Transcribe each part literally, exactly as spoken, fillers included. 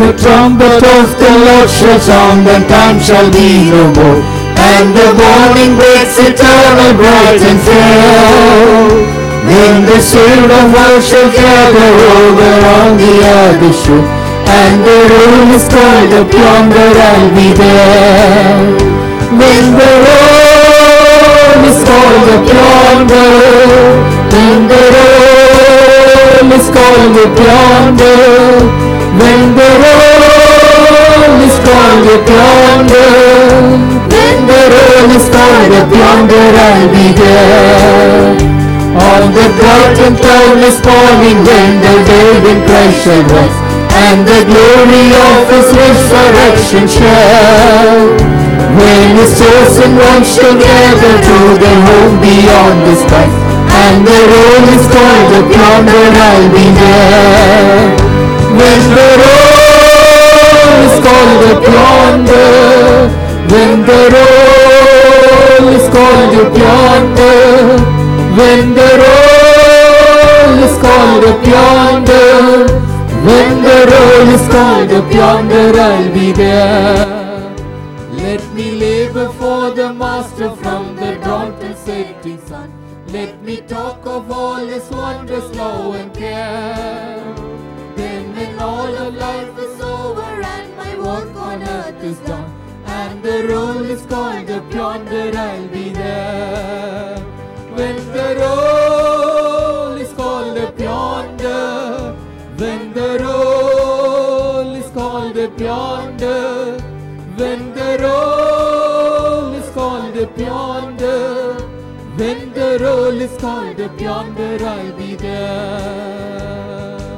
The trumpet of the Lord shall sound, and time shall be no more. And the morning breaks eternal, bright and fair. When the saved of all shall gather over on the other shore, and the roll is called up yonder, I'll be there. When the roll is called up yonder, when the roll is called up yonder, when the roll is called up yonder, when the roll is called up yonder, I'll be there. On the bright and cloudless morning, when the dead in Christ shall rise, and the glory of His resurrection shall, when His chosen ones shall gather to their home beyond the sky, and the roll is called up yonder, I'll be there. When the roll is called up yonder, when the roll is called up yonder, when the roll is called up yonder, when the roll is called up yonder, I'll be there. Let me labor for the Master from the dawn till setting sun. Let me talk of all His wondrous love and care. Then when all of life is over and my work on earth is done, and the roll is called up yonder, I'll be there. When the roll is called up yonder, when the roll is called up yonder, when the roll is called up yonder, when the roll is called up yonder, I'll be there.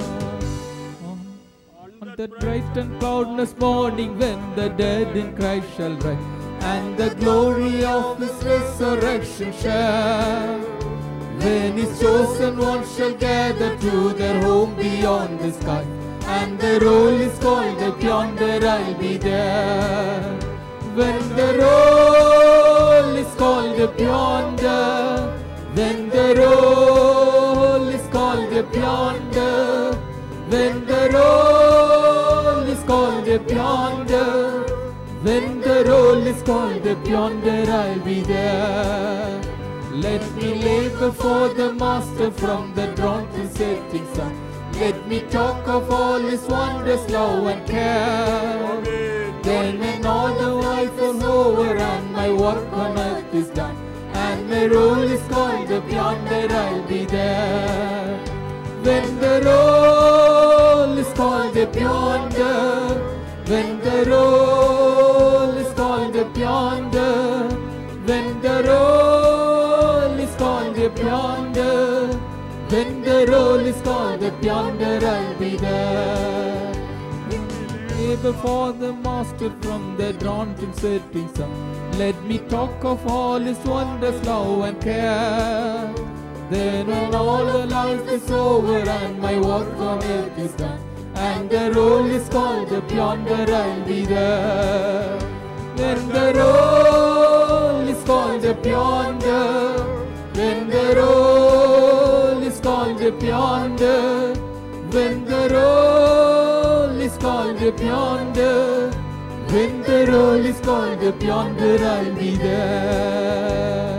On the bright and cloudless morning, when the dead in Christ shall rise, and the glory of His resurrection shall, when His chosen ones shall gather to their home beyond the sky, and the roll is called up yonder, I'll be there. When the roll is called up yonder, when the roll is called up yonder, when the roll is called up yonder, when the roll is called up yonder, I'll be there. Let me labor for the Master from the dawn till setting sun. Let me talk of all His wondrous love and care. Then when all the life is over and my work on earth is done, and my roll is called up yonder, I'll be there. When the roll is called up yonder, when the roll is called up yonder, when the roll is called up yonder, when the roll is called up yonder, I'll be there. Labor for the Master from the dawn till setting sun. Let me talk of all His wondrous love and care. Then when all the life is over and my work on earth is done, and the roll is called up yonder, I'll be there. When the roll is called up yonder, when the roll is called up yonder, when the roll is called up yonder, when the roll is called up yonder, I'll be there.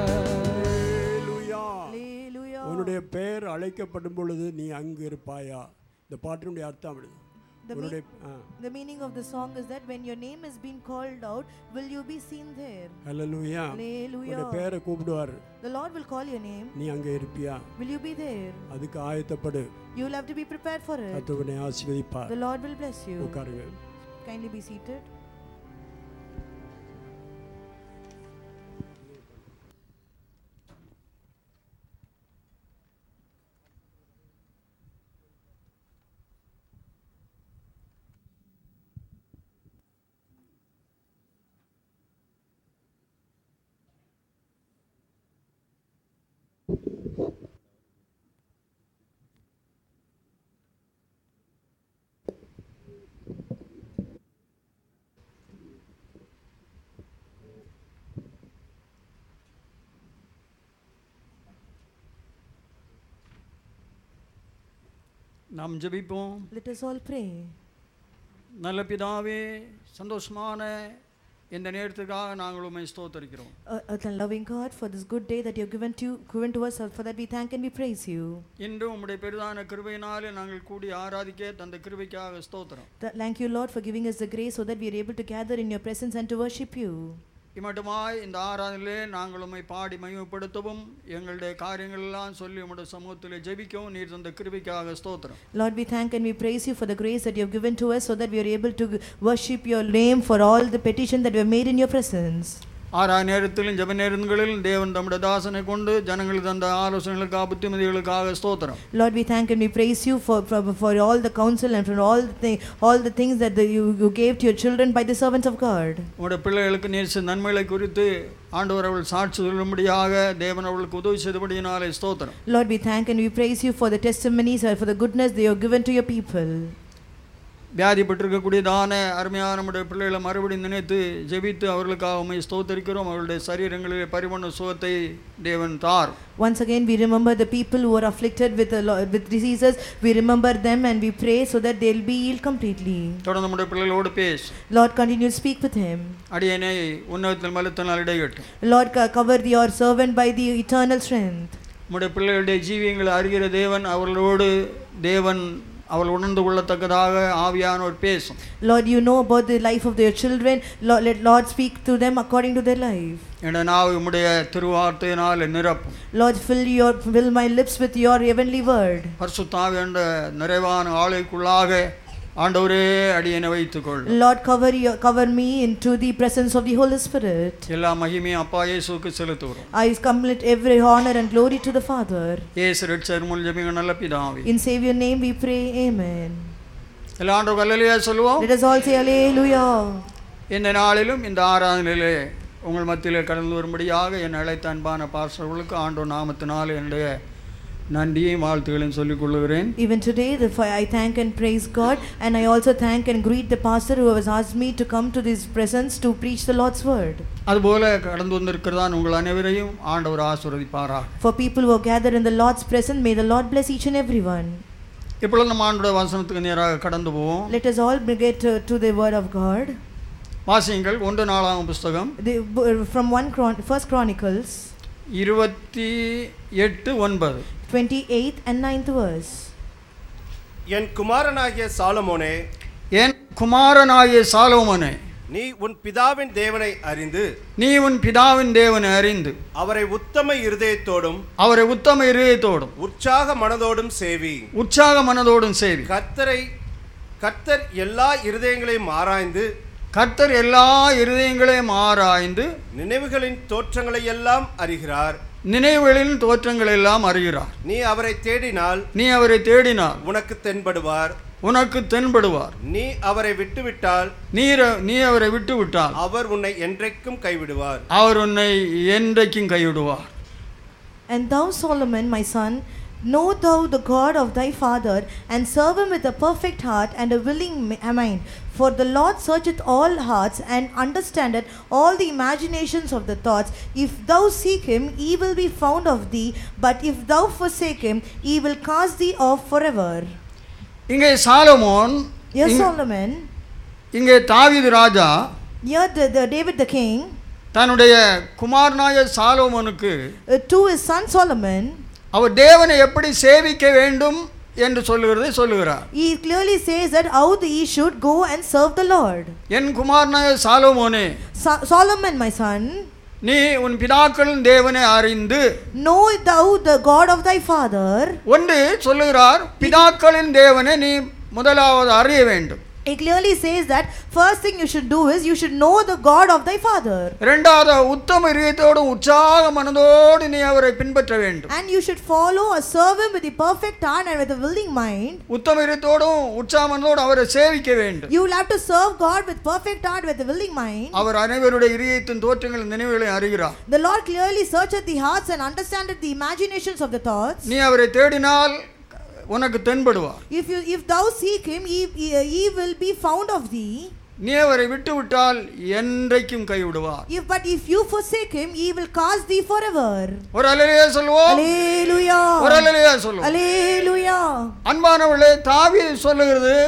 உன்னுடைய பெயர் அழைக்கப்படும் பொழுது நீ அங்கு இருப்பாயா? இந்த பாட்டினுடைய அர்த்தம் The, me the meaning of the song is that when your name is being called out, will you be seen there? Hallelujah. Hallelujah. பேரை கூப்பிடுவார். The Lord will call your name. நீ அங்க இருப்பியா? Will you be there? அதுக்கு ஆயத்தப்படு. You will have to be prepared for it. கர்த்தர் ஆசீர்வதிப்பார். The Lord will bless you. உட்காருங்க. Kindly be seated. நாம் ஜெபிப்போம். Let us all pray. நல்ல பிதாவே, சந்தோஷமான இந்த நேரத்துக்காக நாங்கள் உம்மை ஸ்தோத்திரிக்கிறோம். A loving God, for this good day that you have given to given to us, for that we thank and we praise you. இன்று உம்முடைய பெரிதான கிருபையினாலே நாங்கள் கூடி ஆராதிக்க தந்த கிருபைக்காக ஸ்தோத்திரம். Thank you, Lord, for giving us the grace so that we are able to gather in your presence and to worship you. இம்மட்டுமாய் இந்த ஆராதனையிலே நாங்கள் உம்மை பாடி மகிமைப்படுத்தவும் எங்களுடைய காரியங்கள் எல்லாம் சொல்லி உம்முடைய சமூகத்திலே ஜெபிக்கவும் நீர் தந்த கிருபைக்காக ஸ்தோத்திரம். Lord, we thank and we praise you for the grace that you have given to us so that we are able to worship your name for all the petitions that we have made in your presence. ஆறா நேரத்திலும் ஜெப நேரங்களில் தேவன் தம்முடைய தாசனை கொண்டு ஜனங்கள் தந்த ஆலோசனைகளுக்காக புத்திமதிகளுக்காக ஸ்தோத்திரம். Lord, we thank and we praise you for for, for all the counsel and for all the thing, all the things that the, you, you gave to your children by the servants of God. உம்முடைய பிள்ளைகளுக்கு நீர் செய்த நன்மைகளை குறித்து ஆண்டவர் அவர்கள் சாட்சி சொல்லும்படியாக தேவன் அவர்களுக்கு உதவி செய்தபடியினாலே ஸ்தோத்திரம். Lord, we thank and we praise you for the testimonies and for the goodness they have given to your people. வியாதிப்பட்டிருக்கக்கூடியதான அருமையான நம்முடைய பிள்ளைகளை மறுபடியும் நினைத்து ஜெபித்து அவர்களுக்காக உம்மை ஸ்தோத்திரிக்கிறோம். அவர்களுடைய சரீரங்களிலே பரிபூர்ண சுகத்தை தேவன் தார். Once again we remember the people who are afflicted with a lo- with diseases. We remember them and we pray so that they will be healed completely. தொடர்ந்து நம்முடைய பிள்ளைகளோடு பேசு. Lord, continue to speak with him. அடியேனை உன்னதத்தில் மலத்தினால் இடைகட்டும். Lord, co- cover your servant by the eternal strength. நம்முடைய பிள்ளைகளுடைய ஜீவியங்களை அறிகிற தேவன் அவர்களோடு தேவன் அவள் உணர்ந்து கொள்ளத்தக்கதாக ஆவியானவர் பேசும். Lord, you know about the life of their children. Lord, let Lord speak to them according to their life. என்ற நாவு உம்முடைய திருவார்த்தையினால் நிரப்பும். Lord, fill your fill my lips with your heavenly word. பரிசுத்த ஆவி என்ற நிறைவான ஆலைக்குள்ளாக ஆண்டவரே அடியேனை வைத்துக்கொள். Lord, cover your cover me into the presence of the Holy Spirit. எல்லா மகிமையும் அப்பா இயேசுவுக்கு செலுத்துகிறோம். I commit every honor and glory to the Father. இயேசு ரட்சகர் மூலம் ஜெபிங்க நல்ல பிதாவே. In Savior name we pray, amen. எல்லா ஆண்டவரும் அல்லேலூயா சொல்லுவோம். Let us all say hallelujah. இந்த நாளிலும் இந்த ஆராதனையிலே உங்கள் மத்தியிலே கடந்து வரும்படியாக என் அழைத்த அன்பான பாஸ்டர்களுக்கு ஆண்டவர் நாமத்தினால் என்னுடைய நன்றியையும் வாழ்த்துக்களையும் சொல்லிக் கொள்கிறேன். Even today the I thank and praise God, and I also thank and greet the pastor who has asked me to come to this presence to preach the Lord's word. அதுபோல கடந்து வந்திருக்கிறதான் உங்கள் அனைவரையும் ஆண்டவர் ஆசீர்வதிப்பாராக. For people who are gathered in the Lord's presence, may the Lord bless each and everyone. இப்பொழுது நம்ம ஆண்டவருடைய வசனத்துக்கு நேராக கடந்து போவோம். Let us all get to, to the word of God. வாசியுங்கள் ஒன்று நாளாம் புஸ்தகம் The, from one Chron- First Chronicles இருபத்தி எட்டு ஒன்பது. twenty-eighth and ninth verse. என் குமாரனாகிய சாலமோனே, என் குமாரனாகிய சாலோமோனே, நீ உன் பிதாவின் தேவனை அறிந்து நீ உன் பிதாவின் தேவனை அறிந்து அவரை உத்தம இருதயத்தோடும் அவரை உத்தம இருதயத்தோடும் உற்சாக மனதோடும் சேவி. உற்சாக மனதோடும் சேவி. கர்த்தரை கர்த்தர் எல்லா இருதயங்களையும் ஆராய்ந்து கர்த்தர் எல்லா இருதயங்களையும் ஆராய்ந்து நினைவுகளின் தோற்றங்களை எல்லாம் அறிகிறார். நினைவுகளின் தோற்றங்கள் எல்லாம் அறிகிறார். நீ அவரை தேடினால் நீ அவரை தேடினால் உனக்கு தென்படுவார். உனக்கு தென்படுவார். நீ அவரை விட்டுவிட்டால் நீர் நீ அவரை விட்டு விட்டால் அவர் உன்னை என்றைக்கும் கைவிடுவார். அவர் உன்னை என்றைக்கும் கைவிடுவார். And thou Solomon, my son, know thou the God of thy father, and serve him with a perfect heart and a willing mind. For the Lord searcheth all hearts, and understandeth all the imaginations of the thoughts. If thou seek him, he will be found of thee, but if thou forsake him, he will cast thee off forever. இங்கே Solomon, Here Solomon, இங்கே தாவீது ராஜா here the, the David the king, தன்னுடைய குமாரனாய சாலோமோனுக்கு uh, to his son Solomon, அவர் தேவனை எப்படி சேவிக்க வேண்டும் என்று சொல்லுகிறதை சொல்லுகிறார். he clearly says that how he should go and serve the Lord. N குமாரனாய சாலோமோனே, So- Solomon, my son, நீ உன் பிதாக்களின் தேவனை அறிந்து know thou the God of thy father. ஒன்று சொல்லுகிறார், பிதாக்களின் தேவனை நீ முதலாவது அறிய வேண்டும். He clearly says that first thing you should do is you should know the God of thy father. இரண்டாவது உத்தம இதயத்தோடு உற்சாக மனதோடு நீ அவரை பின்பற்ற வேண்டும். And you should follow or serve him with the perfect heart and with a willing mind. உத்தம இதயத்தோடும் உற்சாக மனதோடு அவரை சேவிக்க வேண்டும். You will have to serve God with perfect heart with a willing mind. அவர் அனைவருடைய இதயத்தின் தோற்றங்கள் நினைவுகளை அறிகிறார். The Lord clearly searcheth the hearts and understandeth the imaginations of the thoughts. நீ அவரை தேடினால் உனக்கு தென்படுவார். If you if thou seek him, he, he, he will be found of thee. நீ அவரை விட்டு விட்டால் என்றைக்கும் கைவிடுவார். If but if you forsake him, he will cast thee forever. ஒரு அல்லேலூயா சொல்லுவோம். Hallelujah. ஒரு அல்லேலூயா சொல்லுவோம். Hallelujah. அன்பானவர்களே, தாவீது சொல்லுகிறது,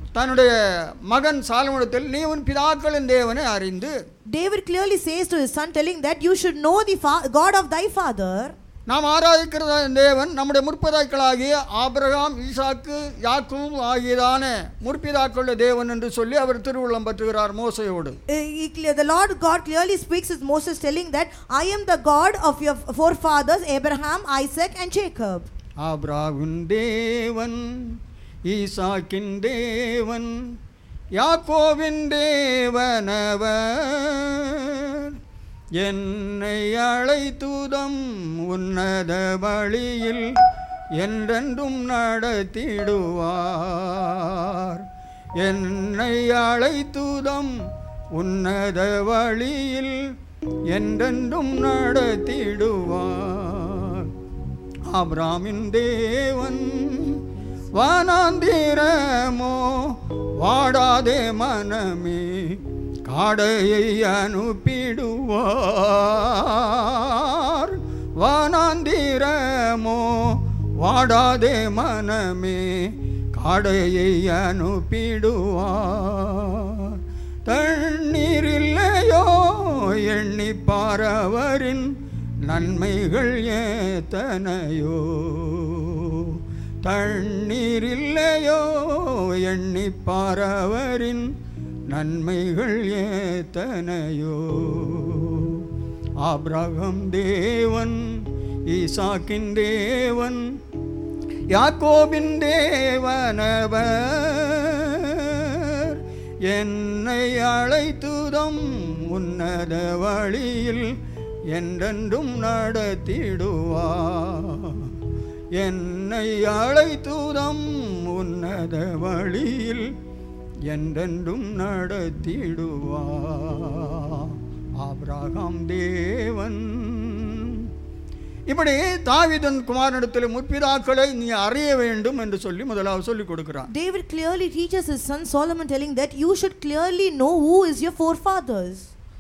தன்னுடைய மகன் சாலமோனிடத்தில் நீ உன் பிதாக்களின் தேவனை அறிந்து. David clearly says to his son, telling that you should know the fa- God of thy father. நாம் ஆராதிக்கிற தேவன் நம்முடைய முற்பிதாக்களாகிய ஆபிரகாம், ஈசாக்கு, யாக்கோபு ஆகியதான முற்பிதாக்களுடைய தேவன் என்று சொல்லி அவர் திருவுள்ளம் பற்றுகிறார் மோசையோடு. The Lord God clearly speaks with Moses, telling that I am the God of your forefathers Abraham, Isaac and Jacob. ஆபிரகாமின் தேவன், ஈசாக்கின் தேவன், யாக்கோபின் தேவனவர், என்னை அழைத்துதம் உன்னத வழியில் என்றென்றும் நடத்திடுவார். என்னை அழைத்துதம் உன்னத வழியில் என்றென்றும் நடத்திடுவார். ஆபிரகாமின் தேவன், வானாந்திரமோ வாடாதே மனமே, காடையை அனுப்பிடுவார். வானாந்திரமோ வாடாதே மனமே, காடையை அனுப்பிடுவார். தண்ணீரில்லையோ எண்ணி பாரவரின் நன்மைகள் ஏத்தனையோ, தண்ணீரில்லையோ எண்ணி பாரவரின் நன்மைகள் ஏத்தனையோ. ஆபிரகாம் தேவன், ஈசாக்கின் தேவன், யாக்கோபின் தேவனவர், என்னை அழைத்துதம் உன்னத வழியில் என்றென்றும் நடத்திடுவார். என்னை அழைத்துதம் உன்னத வழியில் என்றென்றும் நடத்திடுவார். ஆபிரகாம் தேவன். இப்படி தாவீதின் குமாரனிடத்தில் முற்பிதாக்களை நீ அறிய வேண்டும் என்று சொல்லி முதலாவது சொல்லிக் கொடுக்கிறார். David clearly teaches his son Solomon, telling that you should clearly know who is your forefathers.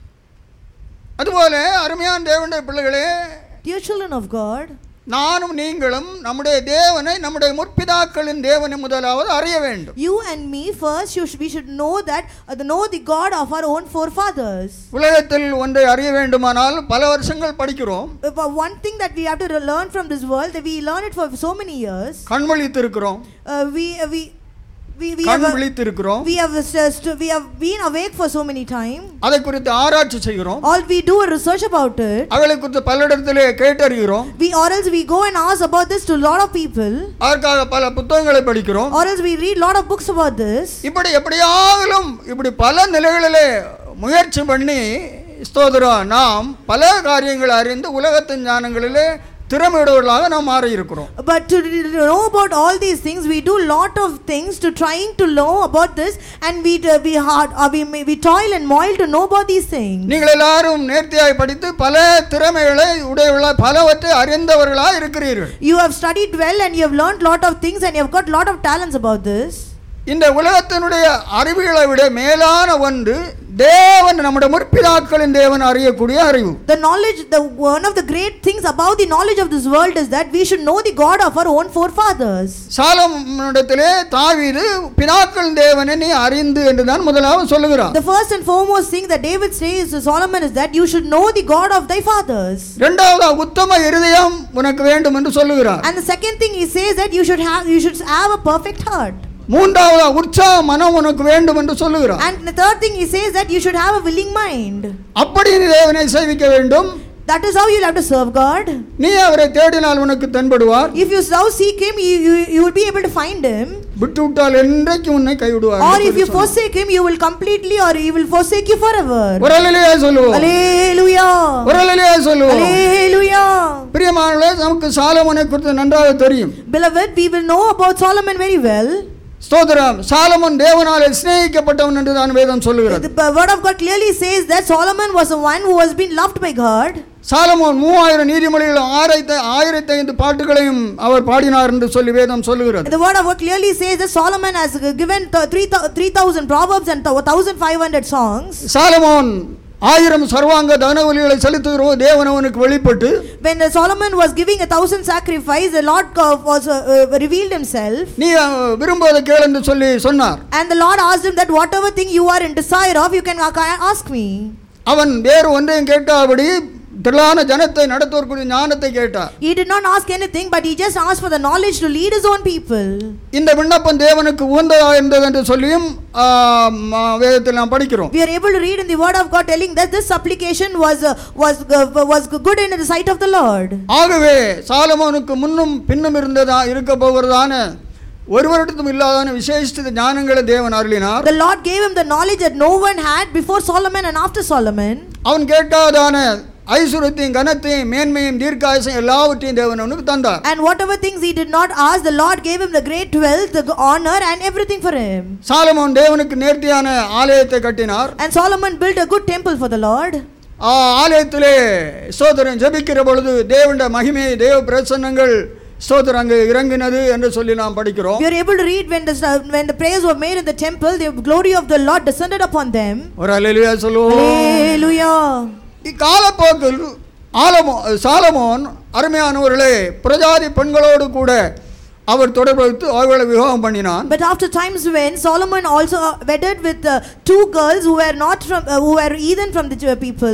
அதுபோல அருமையான தேவனுடைய பிள்ளைகளே, Dear children of God, நானும் நீங்களும் நம்முடைய தேவனை, நம்முடைய முற்பிதாக்களின் தேவனை முதலாவது அறிய வேண்டும். You and me first, you should, we should know that uh, know the God of our own forefathers. உலகத்தில் ஒன்றை அறிய வேண்டுமானால் பல வருஷங்கள் படிக்கிறோம். But one thing that we have to learn from this world, that we learn it for so many years. கண் விழித்திருக்கிறோம். Uh, we uh, we we we கண் have, விழித்திருக்கிறோம். we have just, we have been awake for so many time. அதை குறித்து ஆராய்ச்சி செய்கிறோம். All we do a research about it. அவளை குறித்து பலரிடத்திலே கேட்டறிகிறோம். We or else we go and ask about this to a lot of people. அதற்காக பல புத்தகங்களை படிக்கிறோம். Or else we read lot of books about this. இப்படி எப்படியாகலும் இப்படி பல நிலைகளிலே முயற்சி பண்ணி ஸ்தோத்திரம் நாம் பல காரியங்களை அறிந்து உலகத்தின் ஞானங்களிலே திறமையுடையவர்களாக நாம் மாறி இருக்கிறோம். But to know about all these things, we do lot of things to trying to know about this, and we uh, we hard uh, we we toil and moil to know about these things. நீங்கள் எல்லாரும் நேர்த்தியாய் படித்து பல திறமைகளை உடையவர்களாய் பலவற்றை அறிந்தவர்களாய் இருக்கிறீர்கள். You have studied well and you have learned lot of things and you have got lot of talents about this. இந்த உலகத்தினுடைய அறிவுகளை விட மேலான ஒன்று தேவன், நம்முடைய முற்பிதாக்களின் தேவன் அறியக்கூடிய அறிவு. The knowledge, the one of the great things about the knowledge of this world is that we should know the God of our own forefathers. சாலமோனிடத்திலே தாவீது பிதாக்களின் தேவனை நீ அறிந்து என்று தான் முதலாவது சொல்லுகிறார். The first and foremost thing that David says to Solomon is that you should know the God of thy fathers. இரண்டாவது உத்தம இருதயம் உனக்கு வேண்டும் என்று சொல்லுகிறார். And the second thing he says that you should have you should have a perfect heart. மூன்றாவது உற்சாக மனம் உனக்கு வேண்டும் என்று சொல்லுகிறார். And the third thing he says that you should have a willing mind. அப்படி நீ தேவனை சேவிக்க வேண்டும். That is how you'll have to serve God. நீ அவரை தேடினால் உனக்கு தென்படுவார். If you thou seek him, you, you you will be able to find him. விட்டு விட்டால் என்றைக்கு உன்னை கைவிடுவார். Or if you forsake him, you will completely, or he will forsake you forever. ஒரு அல்லேலூயா சொல்லுவோம். Hallelujah. ஒரு அல்லேலூயா சொல்லுவோம். Hallelujah. பிரியமானவர்களே, நமக்கு சாலமோனை குறித்து நன்றாக தெரியும். Beloved, we will know about Solomon very well. ஸ்தோத்திரம். சாலமோன் தேவனாலே சிநேகிக்கப்பட்டவன் என்று தான் வேதம் சொல்லுகிறது. The word of God clearly says that Solomon was the one who has been loved by God. Solomon மூவாயிரம் நீதிமொழிகளும் ஆயிரத்தி ஆயிரத்தி ஐந்து பாட்டுகளையும் அவர் பாடினார் என்று சொல்லி வேதம் சொல்லுகிறது. The word of God clearly says that Solomon has given three thousand proverbs and one thousand five hundred songs. Solomon ஆயிரம் சர்வாங்க தகனபலிகளை செலுத்துகிற தேவன் அவனுக்கு வெளிப்பட்டு, when the Solomon was giving a thousand sacrifice, the Lord uh, was uh, uh, revealed himself, நீ விரும்புவதை கேள் என்று சொல்லி சொன்னார். and the Lord asked him that whatever thing you are in desire of, you can ask me. அவன் வேறு ஒன்றையும் கேட்காதபடி திரளான ஜனத்தை நடத்துவதற்குரிய ஞானத்தை கேட்டார். He did not ask anything, but he just asked for the knowledge to lead his own people. இந்த விண்ணப்பம் தேவனுக்கு உகந்ததா இருந்தது என்று சொல்லியும் வேதத்தில் நாம் படிக்கிறோம். We are able to read in the word of God telling that this supplication was uh, was uh, was good in the sight of the Lord. ஆகவே சாலமோனுக்கு முன்னும் பின்னும் இருந்ததா இருக்க போகிறதான ஒருவரிடத்தும் இல்லாதான விசேஷித்த ஞானங்களை தேவன் அருளினார். The Lord gave him the knowledge that no one had before Solomon and after Solomon. அவன் கேட்டாதான ஐசுரத்தையும் கனத்தையும் மேன்மையும் தீர்க்காயசையும் எல்லாவற்றையும் தேவன் அவனுக்கு தந்தார். And whatever things he did not ask, the Lord gave him the great wealth, the honor and everything for him. Solomon தேவனுக்கு நேர்த்தியான ஆலயத்தை கட்டினார். And Solomon built a good temple for the Lord. ஆலயத்திலே ஸ்தோத்திரம் ஜெபிக்கிற பொழுது தேவனுடைய மகிமை, தேவ பிரசன்னங்கள் ஸ்தோத்திரம் அங்கு இறங்கினது என்று சொல்லி நாம் படிக்கிறோம். We are able to read when the when the prayers were made in the temple, the glory of the Lord descended upon them. ஒரு அல்லேலூயா சொல்லுவோம். Hallelujah. இக்காலப்போக்கில் ஆலமோ சாலமோன் அருமையானவர்களே பிரஜாதி பெண்களோடு கூட அவர் தொடர்பு வைத்து அவர்களை விவாகம் பண்ணினான். But after times when Solomon also wedded with uh, two girls who were not from uh, who were heathen from the people.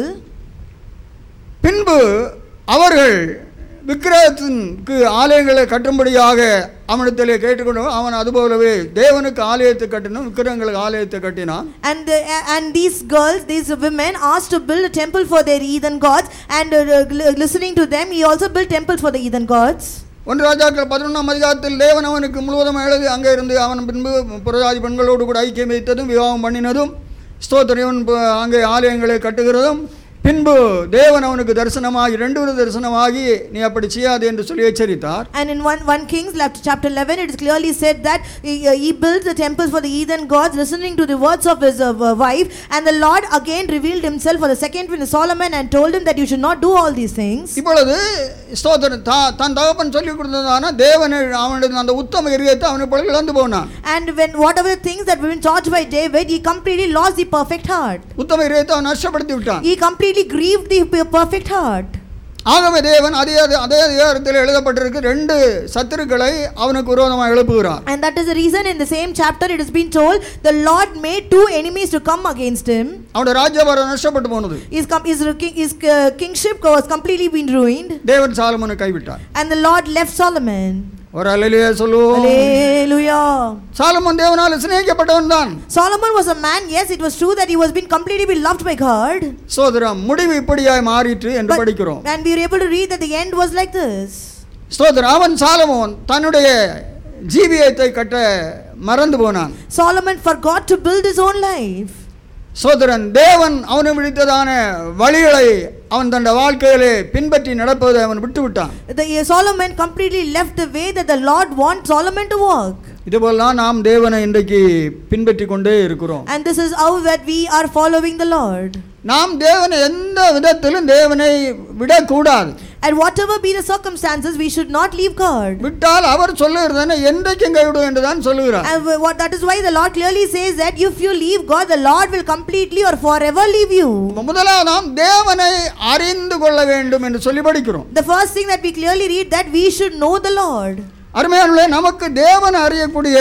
பின்பு அவர்கள் விக்கிரகத்திற்கு ஆலயங்களை கட்டும்படியாக அவனிடத்திலே கேட்டுக்கொண்டு அவன் அதுபோலவே தேவனுக்கு ஆலயத்தை கட்டினான், விக்கிரகங்களுக்கு ஆலயத்தை கட்டினான். And the, and these girls, these women asked to build a temple for their heathen gods, and uh, listening to them he also built temples for the heathen gods. ஒன்று ராஜாக்கள் பதினொன்றாம் அதிகாரத்தில் தேவன் அவனுக்கு முழுவதும் எழுதி அங்கே இருந்து அவன் பின்பு புறஜாதி பெண்களோடு கூட ஐக்கியம் வைத்ததும் விவாகம் பண்ணினதும் ஸ்தோத்திரம் அங்கே ஆலயங்களை கட்டுகிறதும் பின்பு தேவன் அவனுக்கு தரிசனமாகி ரெண்டு ஒரு தரிசனமாகி நீ அப்படி செய்யாது என்று சொல்லி எச்சரித்தார். And in one one Kings chapter eleven it is clearly said that he, uh, he built the temples for the heathen gods listening to the words of his uh, wife, and the Lord again revealed himself for the second time to Solomon and told him that you should not do all these things. இப்பொழுது ஸ்தோத்திரம் தன் தகப்பன் சொல்லி கொடுத்ததான தேவன் அவனுடைய அந்த உத்தம இதயத்தை அவனை பொழுது இழந்து போனான். And when whatever the things that were been taught by David, he completely lost the perfect heart. உத்தம இதயத்தை அவன் நஷ்டப்படுத்தி விட்டான். He completely grieved the perfect heart. ஆகவே தேவன் அதே அதே அதிகாரத்தில் எழுதப்பட்டிருக்கு ரெண்டு சத்துருக்களை அவனுக்கு விரோதமாக எழுப்புகிறார். And that is the reason in the same chapter it has been told the Lord made two enemies to come against him. அவனுடைய ராஜ்யபாரம் நஷ்டப்பட்டு போனது. His his his kingship was completely been ruined. தேவன் சாலமோனை கைவிட்டார். And the Lord left Solomon. ஒரு அல்லேலூயா சொல்லுவோம். Hallelujah. Solomon தேவனால் சிநேகிக்கப்பட்டவன் தான். Solomon was a man, yes, it was true that he was being completely been loved by God. ஸ்தோத்திரம் முடிவு இப்படியாய் மாறிற்று என்று படிக்கிறோம். And we are able to read that the end was like this. ஸ்தோத்திரம் அவன் Solomon தன்னுடைய ஜீவியத்தை கட்ட மறந்து போனான். Solomon forgot to build his own life. சோதரன் தேவன் அவனை விடுத்ததான வழிகளை அவன் தன் வாழ்க்கையிலே பின்பற்றி நடப்பதை அவன் விட்டு விட்டான். The Solomon completely left the way that the Lord wants Solomon to walk. இதுபோலலாம் நாம் தேவனை இன்றைக்கு பின்பற்றி கொண்டே இருக்கிறோம். And this is how that we are following the Lord. நாம் தேவனை எந்த விதத்திலும் தேவனை விடக்கூடாது. And whatever be the circumstances, we should not leave God. விட்டால் அவர் சொல்லுகிறதனை என்றைக்கும் கைவிடும் என்று தான் சொல்லுகிறார். And what that is why the Lord clearly says that if you leave God, the Lord will completely or forever leave you. முதலாவது நாம் தேவனை அறிந்து கொள்ள வேண்டும் என்று சொல்லி படிக்கிறோம். The first thing that we clearly read that we should know the Lord. அருமையானவர்களே, நமக்கு தேவனை அறியக்கூடிய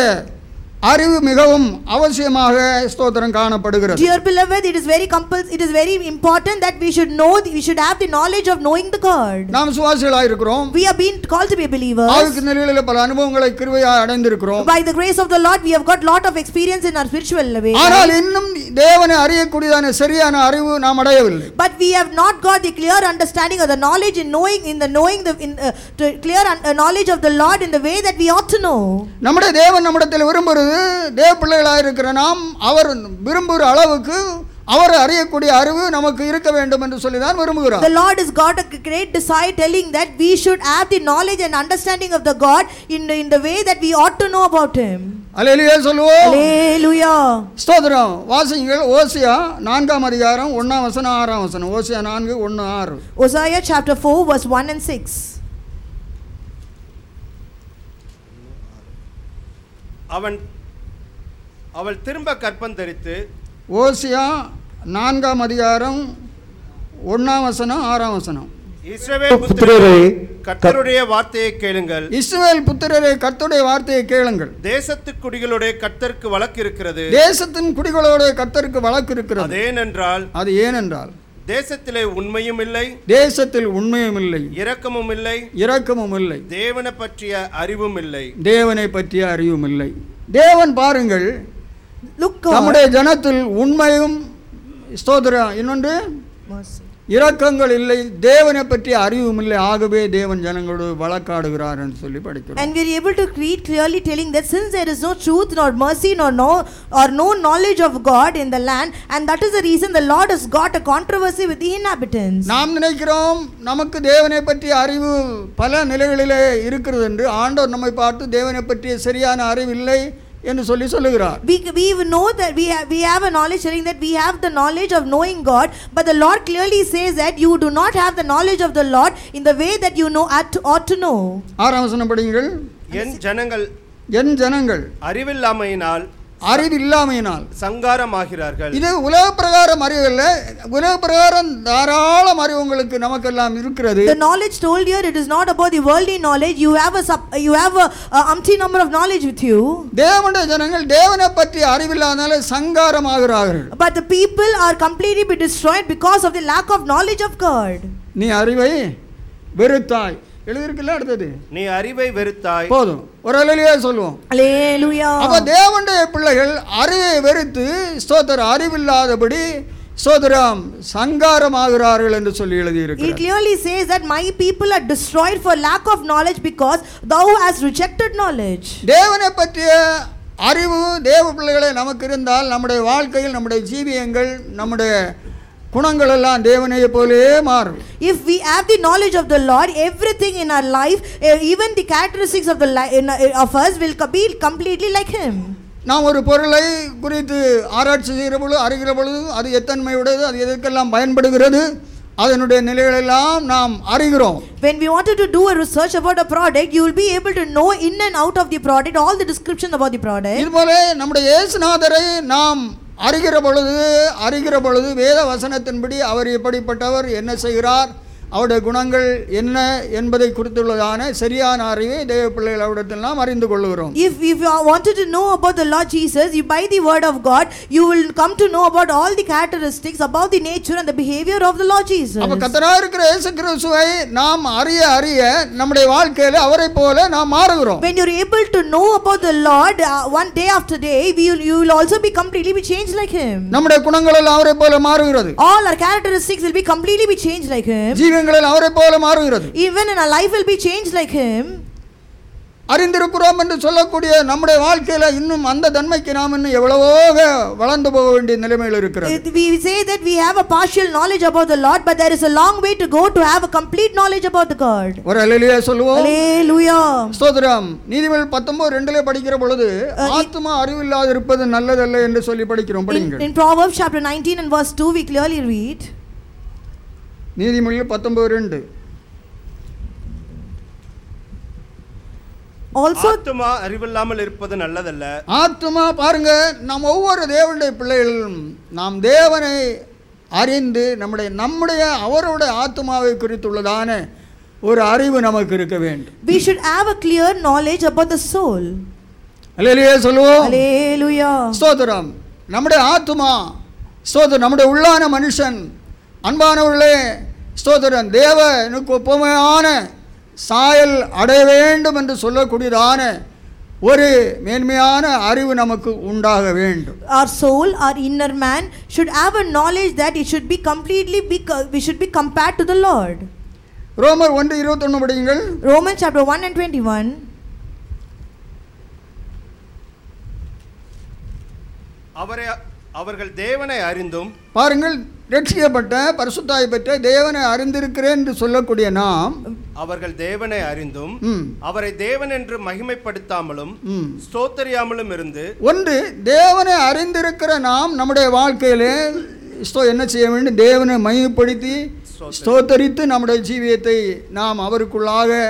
அறிவு மிகவும் அவசியமாக ஸ்தோத்திரம் காணப்படுகிறது. Dear beloved, it is very compulsory, it is very important that we should know, we should have the knowledge of knowing the God. நாம் சுவாசிகளாய் இருக்கிறோம். We are being called to be believers. ஆவிக்கு நிலையிலே பல அனுபவங்களை கிருபையாய் அடைந்திருக்கிறோம். By the grace of the Lord we have got lot of experience in our spiritual way. ஆனால் இன்னும் தேவனை அறியக்கூடியதான சரியான அறிவு நாம் அடையவில்லை. But we have not got the clear understanding of the knowledge in knowing in the knowing the in, uh, to clear un, uh, knowledge of the Lord in the way that we ought to know. நம்முடைய தேவன் நம்மிடத்தில் விரும்புகிறது தேவ பிள்ளைகளாக இருக்கிற நாம் அவர் விரும்புகிற அளவுக்கு அவரை அறியக்கூடிய அறிவு நமக்கு இருக்க வேண்டும் என்று சொல்லி தான் விரும்புகிறார். The Lord has got a great desire telling that we should have the knowledge and understanding of the God in the, in the way that we ought to know about him. அல்லேலூயா சொல்லுவோம். Hallelujah. ஸ்தோத்திரம். வாசிங்கள் ஓசியா நான்காம் அதிகாரம் ஒன்றாம் வசனம் ஆறாம் வசனம். ஓசியா நான்கு ஒன்று ஆறு. Hosea chapter four verse one and six. அவன் அவள் திரும்ப கற்பம் தரித்து ஓசியா நான்காம் அதிகாரம் ஒன்றாம் வசனம் ஆறாம் வசனம். இஸ்ரவேல் புத்திரரே, கர்த்தருடைய வார்த்தையை கேளுங்கள். இஸ்ரவேல் புத்திரரே, கர்த்தருடைய வார்த்தையை கேளுங்கள். தேசத்து குடிகளுடைய கர்த்தருக்கு வழக்கு இருக்கிறது. தேசத்தின் குடிகளோட கர்த்தருக்கு வழக்கு இருக்கிறது. அதேனென்றால் அது ஏனென்றால் தேசத்திலே உண்மையும் இல்லை, தேசத்தில் உண்மையும் இல்லை, இரக்கமும் இல்லை, இரக்கமும் இல்லை, தேவனை பற்றிய அறிவும் இல்லை. தேவனை பற்றிய அறிவும் இல்லை. தேவன் பாருங்கள், Look God. நம்முடைய ஜனத்தில் உண்மையும் ஸ்தோத்திரம், இன்னொன்று Mercy. இரக்கங்கள் இல்லை, தேவனை பற்றி அறிவும் இல்லை, ஆகவே தேவன் ஜனங்களோடு வழக்காடுகிறார் என்று சொல்லி படிக்கிறோம். And we are able to read clearly telling that since there is no truth nor mercy nor no or no knowledge of God in the land, and that is the reason the Lord has got a controversy with the inhabitants. நாம் நினைக்கிறோம் நமக்கு தேவனை பற்றிய அறிவு பல நிலைகளிலே இருக்கிறது என்று. ஆண்டவர் நம்மை பார்த்து தேவனை பற்றிய சரியான அறிவு இல்லை என்று சொல்லி சொல்லுகிறார். We, we know that we have, we have a knowledge telling that we have the knowledge of knowing God, but the Lord clearly says that you do not have the knowledge of the Lord in the way that you know ought to, ought to know. ஆறாம் வசனம் படியுங்கள். என் ஜனங்கள் என் ஜனங்கள் அறிவில்லாமையினால் அறிவு இல்லாமையினால் சங்காரமாகிறார்கள். இது உலக பிரகாரம் அறிவு இல்லை, உலக பிரகாரம் தாராளம் அறிவு உங்களுக்கு நமக்கெல்லாம் இருக்கிறது. The knowledge told here, it is not about the worldly knowledge. You have a sub, you have a, a umpty number of knowledge with you. தேவனுடைய ஜனங்கள் தேவனை பற்றி அறிவில்லாதனால சங்காரமாகிறார்கள். But the people are completely be destroyed because of the lack of knowledge of God. நீ அறிவை வெறுத்தாய் எழுதிருக்குல்ல, அடுத்தது நீ அறிவை வெறுத்தாய். போதும், ஒரு அலையிலேயே சொல்லுவோம். Hallelujah. அப்ப தேவனுடைய பிள்ளைகள் அறிவை வெறுத்து ஸ்தோத்திரம் அறிவில்லாதபடி ஸ்தோத்திரம் சங்காரமாகிறார்கள் என்று சொல்லி It எழுதியிருக்கிறார். clearly says that my people are destroyed for lack of knowledge because thou hast rejected knowledge. தேவனை பற்றிய அறிவு தேவ பிள்ளைகளை நமக்கு இருந்தால் நம்முடைய வாழ்க்கையில் நம்முடைய ஜீவியங்கள் நம்முடைய குணங்கள் எல்லாம் தேவனையே போலே மாறும். If we have the knowledge of the Lord, everything in our life, eh, even the characteristics of the li- in, uh, of us will co- be completely like Him. நாம் ஒரு பொருளை குறித்து ஆராய்ச்சி செய்கிற பொழுது அறிகிற பொழுது அது எத்தன்மையுடையது, அது எதற்கெல்லாம் பயன்படுகிறது, அதனுடைய நிலைகளெல்லாம் நாம் அறிகிறோம். When we wanted to do a research about a product, you will be able to know in and out of the product all the descriptions about the product. இதுபோல நம்முடைய இயேசுநாதரை நாம் அறிகிற பொழுது அறிகிற பொழுது வேத வசனத்தின்படி அவர் எப்படிப்பட்டவர், என்ன செய்கிறார், அவருடைய குணங்கள் என்ன என்பதை குறித்துள்ளதான சரியான அறிவை தேவ பிள்ளைகள் அவரிடத்தில் நாம் அறிந்து கொள்கிறோம். If if you wanted to know about the Lord Jesus, you by the word of God, you will come to know about all the characteristics about the nature and the behavior of the Lord Jesus. அப்ப கர்த்தராக இருக்கிற இயேசு கிறிஸ்துவை நாம் அறிய அறிய நம்முடைய வாழ்க்கையில அவரை போல நாம் மாறுகிறோம். When you are able to know about the Lord uh, one day after day, we will, you will also be completely be changed like Him. நம்முடைய குணங்கள் எல்லாம் அவரை போல மாறுகிறது. All our characteristics will be completely be changed like Him. ஜீவங்கள் அவரை போல மாறுகிறது. Even in our life will be changed like Him. அறிந்திருக்கிறோம் என்று சொல்லக்கூடிய நம்முடைய வாழ்க்கையில இன்னும் அந்த தன்மைக்கு நாம் இன்னும் எவ்வளவோ வளர்ந்து போக வேண்டிய நிலைமையில் இருக்கிறது. We say that we have a partial knowledge about the Lord, but there is a long way to go to have a complete knowledge about the God. ஒரு அல்லேலூயா சொல்லுவோம். Hallelujah. ஸ்தோத்திரம். நீதிமொழிகள் பத்தொன்பது ரெண்டிலே படிக்கிற பொழுது ஆத்துமா அறிவில்லாது இருப்பது நல்லதல்ல என்று சொல்லி படிக்கிறோம். படிங்க. In Proverbs chapter nineteen and verse two we clearly read. நீதிமொழிகள் பத்தொன்பது ரெண்டு. Also ஆத்துமா அறிவில்லாமல் இருப்பது நல்லதல்ல. ஆத்துமா பாருங்க, நாம் ஒவ்வொரு தேவனுடைய பிள்ளைகளும் நாம் தேவனை அறிந்து நம்முடைய நம்முடைய அவருடைய ஆத்துமாவை குறித்துள்ளதான ஒரு அறிவு நமக்கு இருக்க வேண்டும். we should have a clear knowledge about the soul. அல்லேலூயா சொல்லுவோம். Hallelujah. ஸ்தோத்திரம். நம்முடைய ஆத்துமா ஸ்தோத்திரம், நம்முடைய உள்ளான மனுஷன் அன்பானவர்களே ஸ்தோத்திரம், தேவனுக்கு ஒப்புமையான சாயல் அடைய வேண்டும் என்று சொல்லக்கூடியதான ஒரு மேன்மையான அறிவு நமக்கு உண்டாக வேண்டும். Our soul, our inner man should have a knowledge that it should be completely be, we should be compared to the Lord. ரோமர் ஒன்று இருபத்தொன்று படியுங்கள். Romans chapter one and twenty-one. அவரை அவர்கள் தேவனை அறிந்தும் பாருங்கள், ரட்சிக்கப்பட்ட பரிசுத்தாய் பெற்ற தேவனை அறிந்திருக்கிறேன் என்று சொல்லக்கூடிய நாம் அவர்கள் தேவனை அறிந்தும் ம், அவரை தேவன் என்று மகிமைப்படுத்தாமலும் ம். ஸ்தோத்திரியாமலும் இருந்து ஒன்று தேவனை அறிந்திருக்கிற நாம் நம்முடைய வாழ்க்கையிலே ஸ்தோ என்ன செய்ய வேண்டும், தேவனை மகிமைப்படுத்தி ஸ்தோத்தரித்து நம்முடைய ஜீவியத்தை நாம் அவருக்குள்ளாக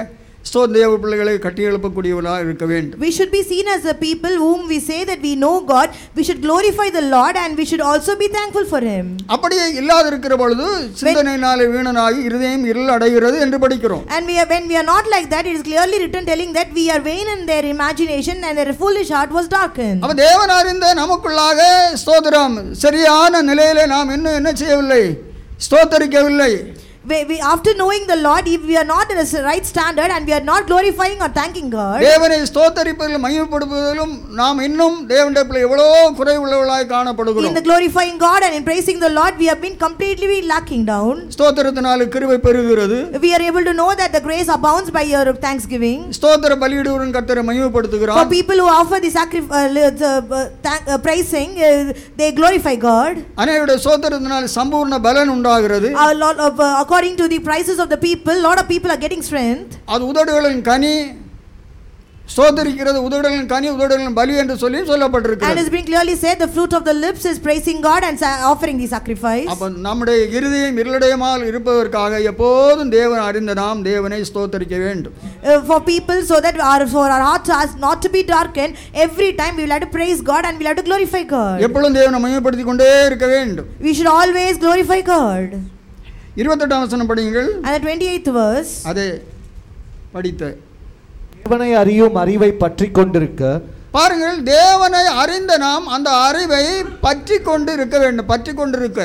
ஸ்தோ தேவ பிள்ளைகளை கட்டி எழுப்பக்கூடியவர்களாக இருக்க வேண்டும். We should be seen as the people whom we say that we know God. We should glorify the Lord and we should also be thankful for Him. அப்படியே இல்லாத இருக்கிற பொழுது சிந்தனையினாலே வீணனாகி இருதயம் இருள் அடைகிறது என்று படிக்கிறோம். And we are, when we are not like that, it is clearly written telling that we are vain in their imagination and their foolish heart was darkened. அப்ப தேவன் அறிந்த நமக்குள்ளாக ஸ்தோத்திரம் சரியான நிலையிலே நாம் இன்னும் என்ன செய்யவில்லை, ஸ்தோத்தரிக்கவில்லை. We, we, after knowing the Lord, if we are not in a right standard and we are not glorifying or thanking God, தேவனை ஸ்தோத்தரிப்பதிலும் மகிமைப்படுத்துவதிலும் நாம் இன்னும் தேவனிடத்தில் எவ்வளோ குறைவுள்ளவர்களாய் காணப்படுகிறோம். in the glorifying God and in praising the Lord, we have been completely lacking down. ஸ்தோத்திரத்தினால கிருபை பெருகுகிறது. We are able to know that the grace abounds by your thanksgiving. ஸ்தோத்திர பலியிடுவன் கர்த்தரை மகிமைப்படுத்துகிறார். For people who offer the sacrifice, uh, the uh, thank, uh, praising, uh, they glorify God. அநேகருடைய ஸ்தோத்திரத்தினால சம்பூர்ண பலன் உண்டாகிறது. A lot of uh, according to the prices of the people, lot of people are getting strength. அது உதடுகளின் கனி, ஸ்தோத்திரிக்கிறது உதடுகளின் கனி, உதடுகளின் பலி என்று சொல்லி சொல்லப்பட்டிருக்கிறது. And it's been clearly said the fruit of the lips is praising God and offering the sacrifice. அப்ப நம்முடைய இருதயம் இருளடையாமல் இருப்பதற்காக எப்போதும் தேவன் அறிந்த நாம் தேவனை ஸ்தோத்திரிக்க வேண்டும். Uh, for people so that our for our hearts are not to be darkened, every time we will have to praise God and we will have to glorify God. எப்பொழுதும் தேவனை மகிமைப்படுத்திக் கொண்டே இருக்க வேண்டும். We should always glorify God. இருபத்தெட்டாம் வசனம் படியுங்கள். And the twenty-eighth verse. அதே படித்த தேவனை அறியும் அறிவை பற்றி கொண்டிருக்க பாருங்கள், தேவனை அறிந்த நாம் அந்த அறிவை பற்றி கொண்டு இருக்க வேண்டும். பற்றி கொண்டிருக்க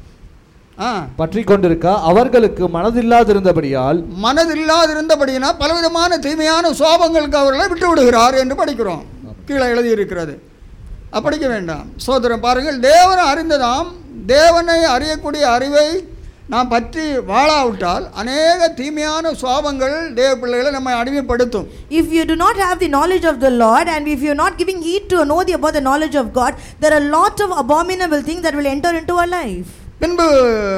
பற்றி கொண்டிருக்க அவர்களுக்கு மனதில்லாதிருந்தபடியால் மனதில்லாதிருந்தபடினா பலவிதமான தீமையான சோபங்களுக்கு அவர்களை விட்டு விடுகிறார் என்று படிக்கிறோம். கீழே எழுதி இருக்கிறது, அப்படிக்க வேண்டாம். சோதரம் பாருங்கள், தேவனை அறிந்ததாம் தேவனை அறியக்கூடிய அறிவை நாம் பற்றி வாழாவிட்டால் அநேக தீமையான சுவாபங்கள் தேவ பிள்ளைகளை நம்மை அடிமைப்படுத்தும். If you do not have the knowledge of the Lord and if you are not giving heed to know the about the knowledge of God, there are a lot of abominable things that will enter into our life. பின்பு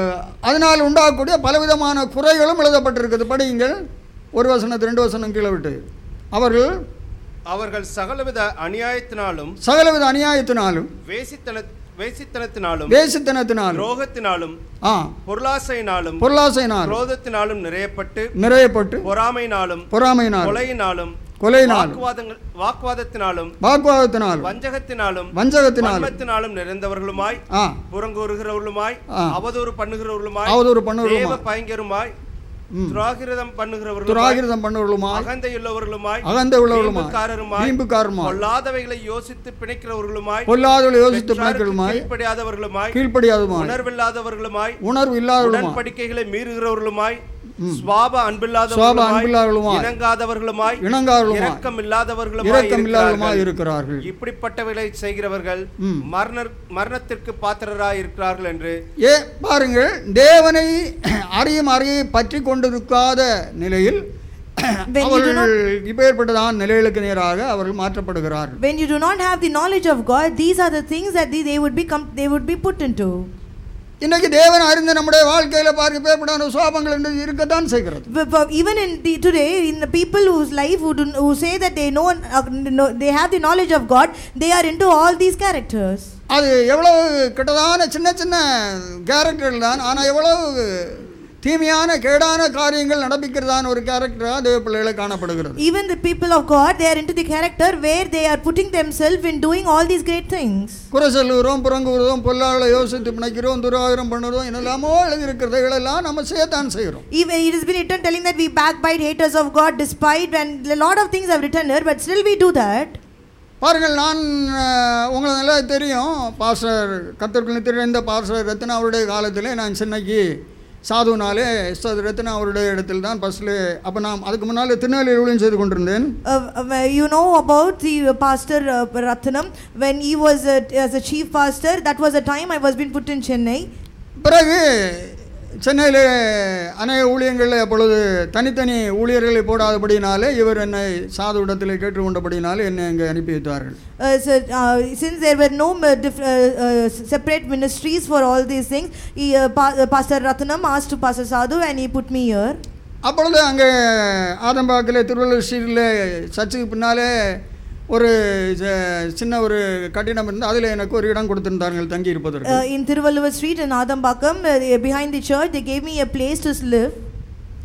அதனால் உண்டாகக்கூடிய பலவிதமான குறைகளும் எழுதப்பட்டிருக்கிறது. படியுங்கள், ஒரு வசனத்து ரெண்டு வசனம் கீழே விட்டு. அவர்கள் அவர்கள் சகலவித அநியாயத்தினாலும் சகலவித அநியாயத்தினாலும் வேசித்தன வேசித்தனத்தினாலும் வேசித்தனத்தினாலும் ரோகத்தினாலும் பொருளாசையினாலும் பொருளாசையினாலும் குரோதத்தினாலும் நிறையப்பட்டு நிறையப்பட்டு பொறாமையினாலும் பொறாமையினாலும் கொலையினாலும் கொலையினாலும் வாக்குவாதத்தினாலும் வாக்குவாதத்தினாலும் வஞ்சகத்தினாலும் வஞ்சகத்தினாலும் வன்மத்தினாலும் நிறைந்தவர்களுமாய் புறங்கூறுகிறவர்களுமாய் அவதூறு பண்ணுகிறவர்களுமாய் அவதூறு பண்ணுகிறவர்களுமாய் தேவ பயங்கருமாய் துராகிரதம் பண்ணுகிறவர்களுமாய் துராகிரதம் பண்ணுகிறவர்களுமாய் அகந்தையுள்ளவர்களுமாய் அகந்தையுள்ளவர்களுமாய் வீம்புக்காரருமாய் பொல்லாதவைகளை யோசித்து பிணைக்கிறவர்களுமாய் பொல்லாதவைகளை யோசித்து பிணைக்கிறவர்களுமாய் கீழ்ப்படியாதவர்களுமாய் கீழ்ப்படியாதவர்களுமாய் உணர்வில்லாதவர்களுமாய் உணர்வு இல்லாதவர்களுமாய் உடன்படிக்கைகளை மீறுகிறவர்களுமாய் சுவாப அன்பில்லாதவர்களுமாய் இணங்காதவர்களுமாய் இணங்காதவர்களுமாய் இரக்கமில்லாதவர்களுமாய் இரக்கமில்லாதவர்களுமாய் இருக்கிறார்கள். இப்படிப்பட்டவைகளை செய்கிறவர்கள் மரண மரணத்திற்கு பாத்திரராய் இருக்கிறார்கள் என்று ஏ பாருங்கள், தேவனை அறியும் அறியை பற்றி கொண்டிருக்காத நிலையில் அவர்கள் இப்பேற்பட்டதான் நிலைகளுக்கு நேராக அவர்கள் மாற்றப்படுகிறார்கள். When you do not have the knowledge of God, these are the things that they, they would be they would be put into. இன்னைக்கு தேவன் அறிந்த நம்முடைய வாழ்க்கையில பார்க்க பேர்படான சுவாபங்கள் என்று இருக்கத்தான் செய்கிறது. Even in the today in the people whose life who, do, who say that they know, uh, know they have the knowledge of God, they are into all these characters. அது எவ்வளவு கிட்டதான சின்ன சின்ன கேரக்டர்கள் தான், ஆனால் எவ்வளவு தீமையான கேடான காரியங்கள் நடப்பிக்கிறதான ஒரு கேரக்டராக தேவ பிள்ளைகளை காணப்படுகிறது. Even the people of God, they are into the character where they are putting themselves in doing all these great things. குறை சொல்லுகிறோம், புறங்குகிறோம், பொல்லாளை யோசித்து பிணைக்கிறோம், துராகிரம் பண்ணுறோம், என்னெல்லாமோ எழுதியிருக்கிறது இதெல்லாம் நம்ம செய்யத்தான் செய்கிறோம். Even it has been written telling that we backbite haters of God despite, and a lot of things have written here, but still we do that. பாருங்கள், நான் உங்களுக்கு நல்லா தெரியும், பாஸ்டர் கர்த்தருக்கு தெரிந்த பாஸ்டர் ரத்னா அவருடைய காலத்தில் நான் சென்னைக்கு சாதுனாலே ரத்னா அவருடைய இடத்தில் தான் பஸ்ஸில், அப்போ நான் அதுக்கு முன்னால் திருநெல்வேலி ஊழியம் செய்து கொண்டிருந்தேன். You know about the pastor uh, Ratnam when he was uh, as a chief pastor, that was a time I was being put in Chennai. பிறகு சென்னையில் அநேக ஊழியங்களில் அப்பொழுது தனித்தனி ஊழியர்களை போடாதபடினாலே இவர் என்னை சாது இடத்தில் கேட்டுக்கொண்டபடினாலே என்னை அங்கே அனுப்பி வைத்தார்கள். Uh, so, uh, since there were no uh, diff- uh, uh, separate ministries for all these things, he, uh, pa- uh, Pastor Ratnam asked to Pastor Sadhu and he put me here. அப்பொழுது அங்கே ஆதம்பாக்கில் திருவள்ளூர் ஸ்ட்ரீட்டில் சர்ச்சுக்கு பின்னாலே ஒரு சின்ன ஒரு கட்டிடம் இருந்து அதில் எனக்கு ஒரு இடம் கொடுத்திருந்தார்கள் தங்கி இருப்பதற்கு. In Tiruvallur Street in Adambakam, uh, behind the church, they gave me a place to live.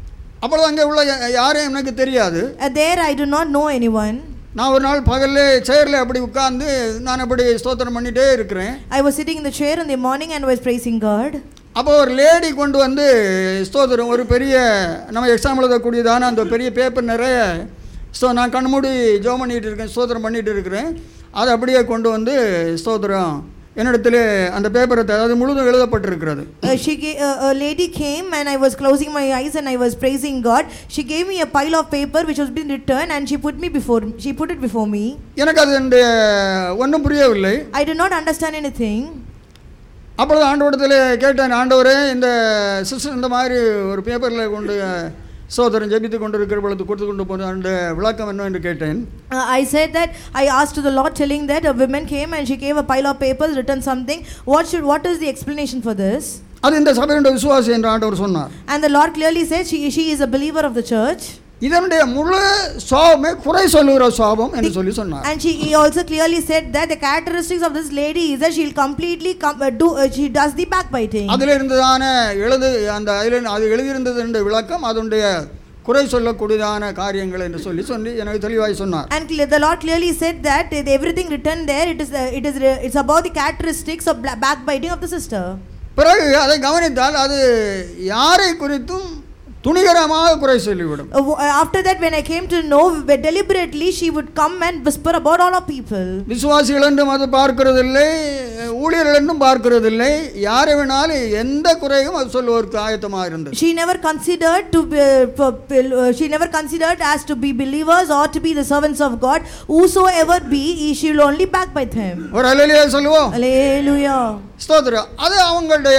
அப்பொழுது அங்கே உள்ள யா- யாரையும் எனக்கு தெரியாது. Uh, there I do not know anyone. நான் ஒரு நாள் பகல்ல சேர்ல அப்படி உட்கார்ந்து நான் அப்படி ஸ்தோத்திரம் பண்ணிட்டே இருக்கிறேன். I was sitting in the chair in the morning and was praising God. அப்போ ஒரு லேடி கொண்டு வந்து ஸ்தோத்திரம் ஒரு பெரிய நம்ம எக்ஸாம் எழுதக்கூடியதான அந்த பெரிய பேப்பர் நிறைய ஸோ நான் கண்மூடி ஜோம் பண்ணிகிட்டு இருக்கேன், ஸ்தோத்திரம் பண்ணிகிட்டு இருக்கிறேன். அதை அப்படியே கொண்டு வந்து ஸ்தோத்திரம் என்னிடத்துல அந்த பேப்பரை அதாவது முழுதும் எழுதப்பட்டிருக்கிறது. Uh, she ga- uh, a lady came and I was closing my eyes and I was praising God. She gave me a pile of paper which was been written and she put me before she put it before me. எனக்கு அது ஒன்றும் புரியவில்லை. I did not understand anything. அப்பொழுது ஆண்டவரிடத்தில் கேட்டேன், ஆண்டவரே இந்த sister இந்த மாதிரி ஒரு பேப்பரில் கொண்டு சோதரன் ஜெபித்து கொண்டு இருக்கிற பொழுது கொடுத்து கொண்டு போன அந்த விளக்கம் என்ன என்று கேட்டேன். Uh, I said that I asked to the Lord telling that a woman came and she gave a pile of papers written something. What should what is the explanation for this? அது இந்த சபையுடைய விசுவாசி என்று ஆண்டவர் சொன்னார். And the Lord clearly said she she is a believer of the church. இதனுடைய முழு சுவாபமே குறை சொல்லுகிற சுவாபம் என்று சொல்லி சொன்னார். And she he also clearly said that the characteristics of this lady is that she will completely com- uh, do uh, she does the backbiting. அதில் இருந்ததான எழுது அந்த அதில் அது எழுதியிருந்தது என்ற விளக்கம் அதனுடைய குறை சொல்லக்கூடியதான காரியங்கள் என்று சொல்லி சொல்லி எனக்கு தெளிவாய் சொன்னார். And cle- the Lord clearly said that uh, everything written there it is uh, it is uh, it's about the characteristics of bla- backbiting of the sister. பிறகு அதை கவனித்தால் அது யாரை குறித்தும் துணிகரமாக குறை சொல்லிவிடும். Uh, w- uh, after that when I came to know uh, deliberately she would come and whisper about all of people. விசுவாசிகள் என்றும் அது பார்க்கிறதில்லை, ஊழியர்கள் என்றும் பார்க்கிறதில்லை, யாரை வேணாலும் எந்த குறையும் அது சொல்லுவதற்கு ஆயத்தமாக இருந்தது. She never considered to be, uh, for- uh, she never considered as to be believers or to be the servants of God. Whosoever be, he- she will only backbite him. ஒரு அல்லேலூயா சொல்லுவோம். Hallelujah. ஸ்தோத்திரம். அது அவங்களுடைய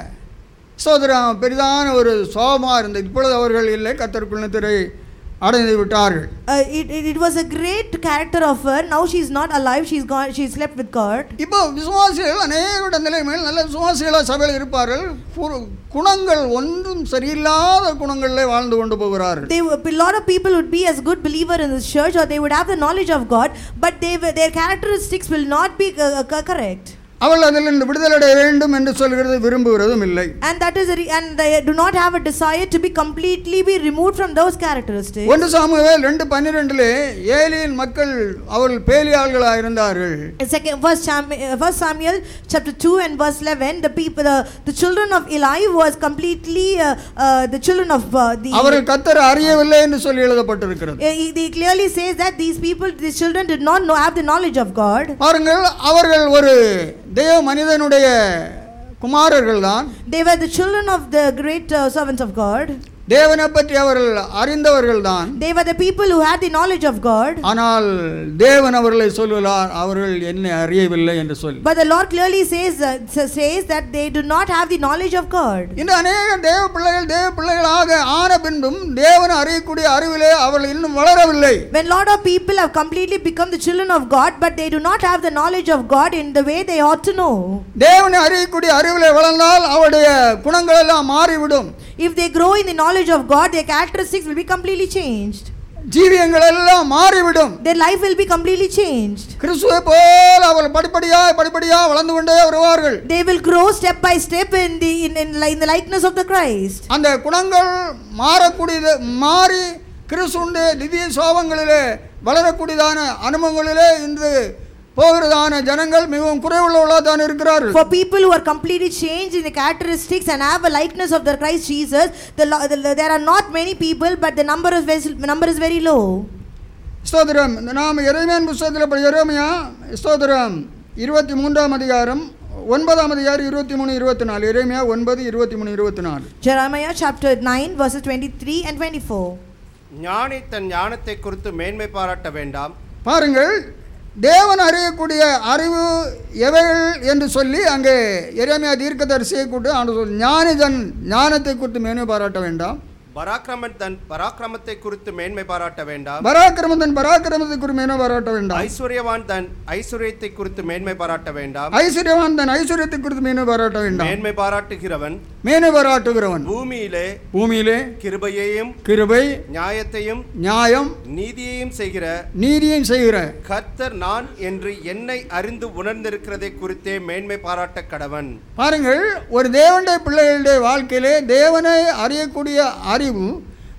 ஸ்தோத்திரம் பெரிதான ஒரு சோபமாக இருந்தது. இப்பொழுது அவர்கள் இல்லை, கர்த்தருக்குள் நித்திரை அடைந்து விட்டார்கள். Uh, it, it, it was a great character of her. Now she is not alive. She's gone. She slept with God. இப்போ விசுவாசிகள் அநேக நிலைமையில் நல்ல விசுவாசிகளாக சபையில் இருப்பார்கள். கு- குணங்கள் ஒன்றும் சரியில்லாத குணங்களிலே வாழ்ந்து கொண்டு போகிறார்கள். They, were- a lot of people would be as good believer in this church, or they would have the knowledge of God, but they, were- their characteristics will not be uh, uh, correct. அவள் அதில் விடுதலை அடைய வேண்டும் என்று சொல்கிறது விரும்புகிறதும் இல்லை. And that is a re- and they do not have a desire to be completely be removed from those characteristics. ஒன்று Samuel ரெண்டு பன்னிரெண்டிலே ஏலியின் மக்கள் அவர்கள் பேலியாள்களாக இருந்தார்கள். In second first Samuel, uh, first Samuel chapter two and verse eleven, the people uh, the children of Eli was completely uh, uh, the children of uh, the அவர்கள் கர்த்தரை அறியவில்லை என்று சொல்லி எழுதப்பட்டிருக்கிறது. uh, he- they clearly says that these people, these children did not know have the knowledge of God. பாருங்கள், அவர்கள் ஒரு தேவ மனிதனுடைய குமாரர்கள் தான். They were the children of the great uh, servants of God. தேவனை பற்றி அவர்கள் அறிந்தவர்கள் தான். They were the people who had the knowledge of God. ஆனால் தேவன் அவர்களை சொல்லுகிறார், அவர்கள் என்னை அறியவில்லை என்று சொல்லி. But the Lord clearly says uh, says that they do not have the knowledge of God. இந்த அநேக தேவ பிள்ளைகள் தேவ பிள்ளைகளாக ஆன பின்பும் தேவனை அறியக்கூடிய அறிவிலே அவர்கள் இன்னும் வளரவில்லை. When lot of people have completely become the children of God, but they do not have the knowledge of God in the way they ought to know. தேவனை அறியக்கூடிய அறிவிலே வளர்ந்தால் அவருடைய குணங்கள் எல்லாம் மாறிவிடும். If they grow in the knowledge of God, their characteristics will be completely changed. ஜீவியங்கள் எல்லாம் மாறிவிடும். Their life will be completely changed. கிறிஸ்துவை போல அவர்கள் படிப்படியாக படிப்படியாக வளர்ந்து கொண்டே வருவார்கள். They will grow step by step in the in, in, in the likeness of the Christ. அந்த குணங்கள் மாறக்கூடியது மாறி கிறிஸ்துவின் திவ்ய சோபங்களிலே வளரக்கூடியதான அனுபவங்களிலே இன்று போகிறதான ஜனங்கள் மிகவும் குறைவுள்ளவர்களாக தான் இருக்கிறார்கள். For people who are completely changed in the characteristics and have a likeness of the Christ Jesus, the, lo- the, there are not many people, but the number is very, number is very low. ஸ்தோத்திரம். நாம் எரேமியாவின் புத்தகத்தில் படி எரேமியா ஸ்தோத்திரம் இருபத்தி மூன்றாம் அதிகாரம் ஒன்பதாம் அதிகாரம் இருபத்தி மூணு இருபத்தி நாலு எரேமியா ஒன்பது இருபத்தி மூணு இருபத்தி நாலு. Jeremiah chapter nine verses twenty-three and twenty-four. ஞானி தன் ஞானத்தை குறித்து மேன்மை பாராட்ட வேண்டாம். பாருங்கள், தேவன் அறியக்கூடிய அறிவு எவைகள் என்று சொல்லி அங்கே எரேமியா தீர்க்கதரிசியை கூட்டு ஆண்டு சொல் ஞானி தன் ஞானத்தை குறித்து மேன்மை பாராட்ட வேண்டாம். பராக்கிரமன் தன் பராக்கிரமத்தை குறித்து மேன்மை பாராட்ட வேண்டாம். பராக்கிரமம் தன் பராக்கிரமத்தை குறித்து மேன்மை பாராட்ட வேண்டாம். ஐஸ்வர்யவான் தன் ஐஸ்வர்யத்தை குறித்து மேன்மை பாராட்ட வேண்டாம். ஐஸ்வர்யவான் தன் ஐஸ்வர்யத்தை குறித்து மேன்மை பாராட்ட வேண்டாம். மேன்மை பாராட்டுகிறவன் மேன்மை பாராட்டுகிறவன் பூமியிலே பூமியிலே கிருபையையும் கிருபை நியாயத்தையும் நியாயம் நீதியையும் செய்கிற நீதியும் செய்கிற கர்த்தர் நான் என்று என்னை அறிந்து உணர்ந்திருக்கிறதை குறித்தே மேன்மை பாராட்ட கடவன். பாருங்கள், ஒரு தேவனுடைய பிள்ளைகளுடைய வாழ்க்கையிலே தேவனை அறியக்கூடிய அறிவு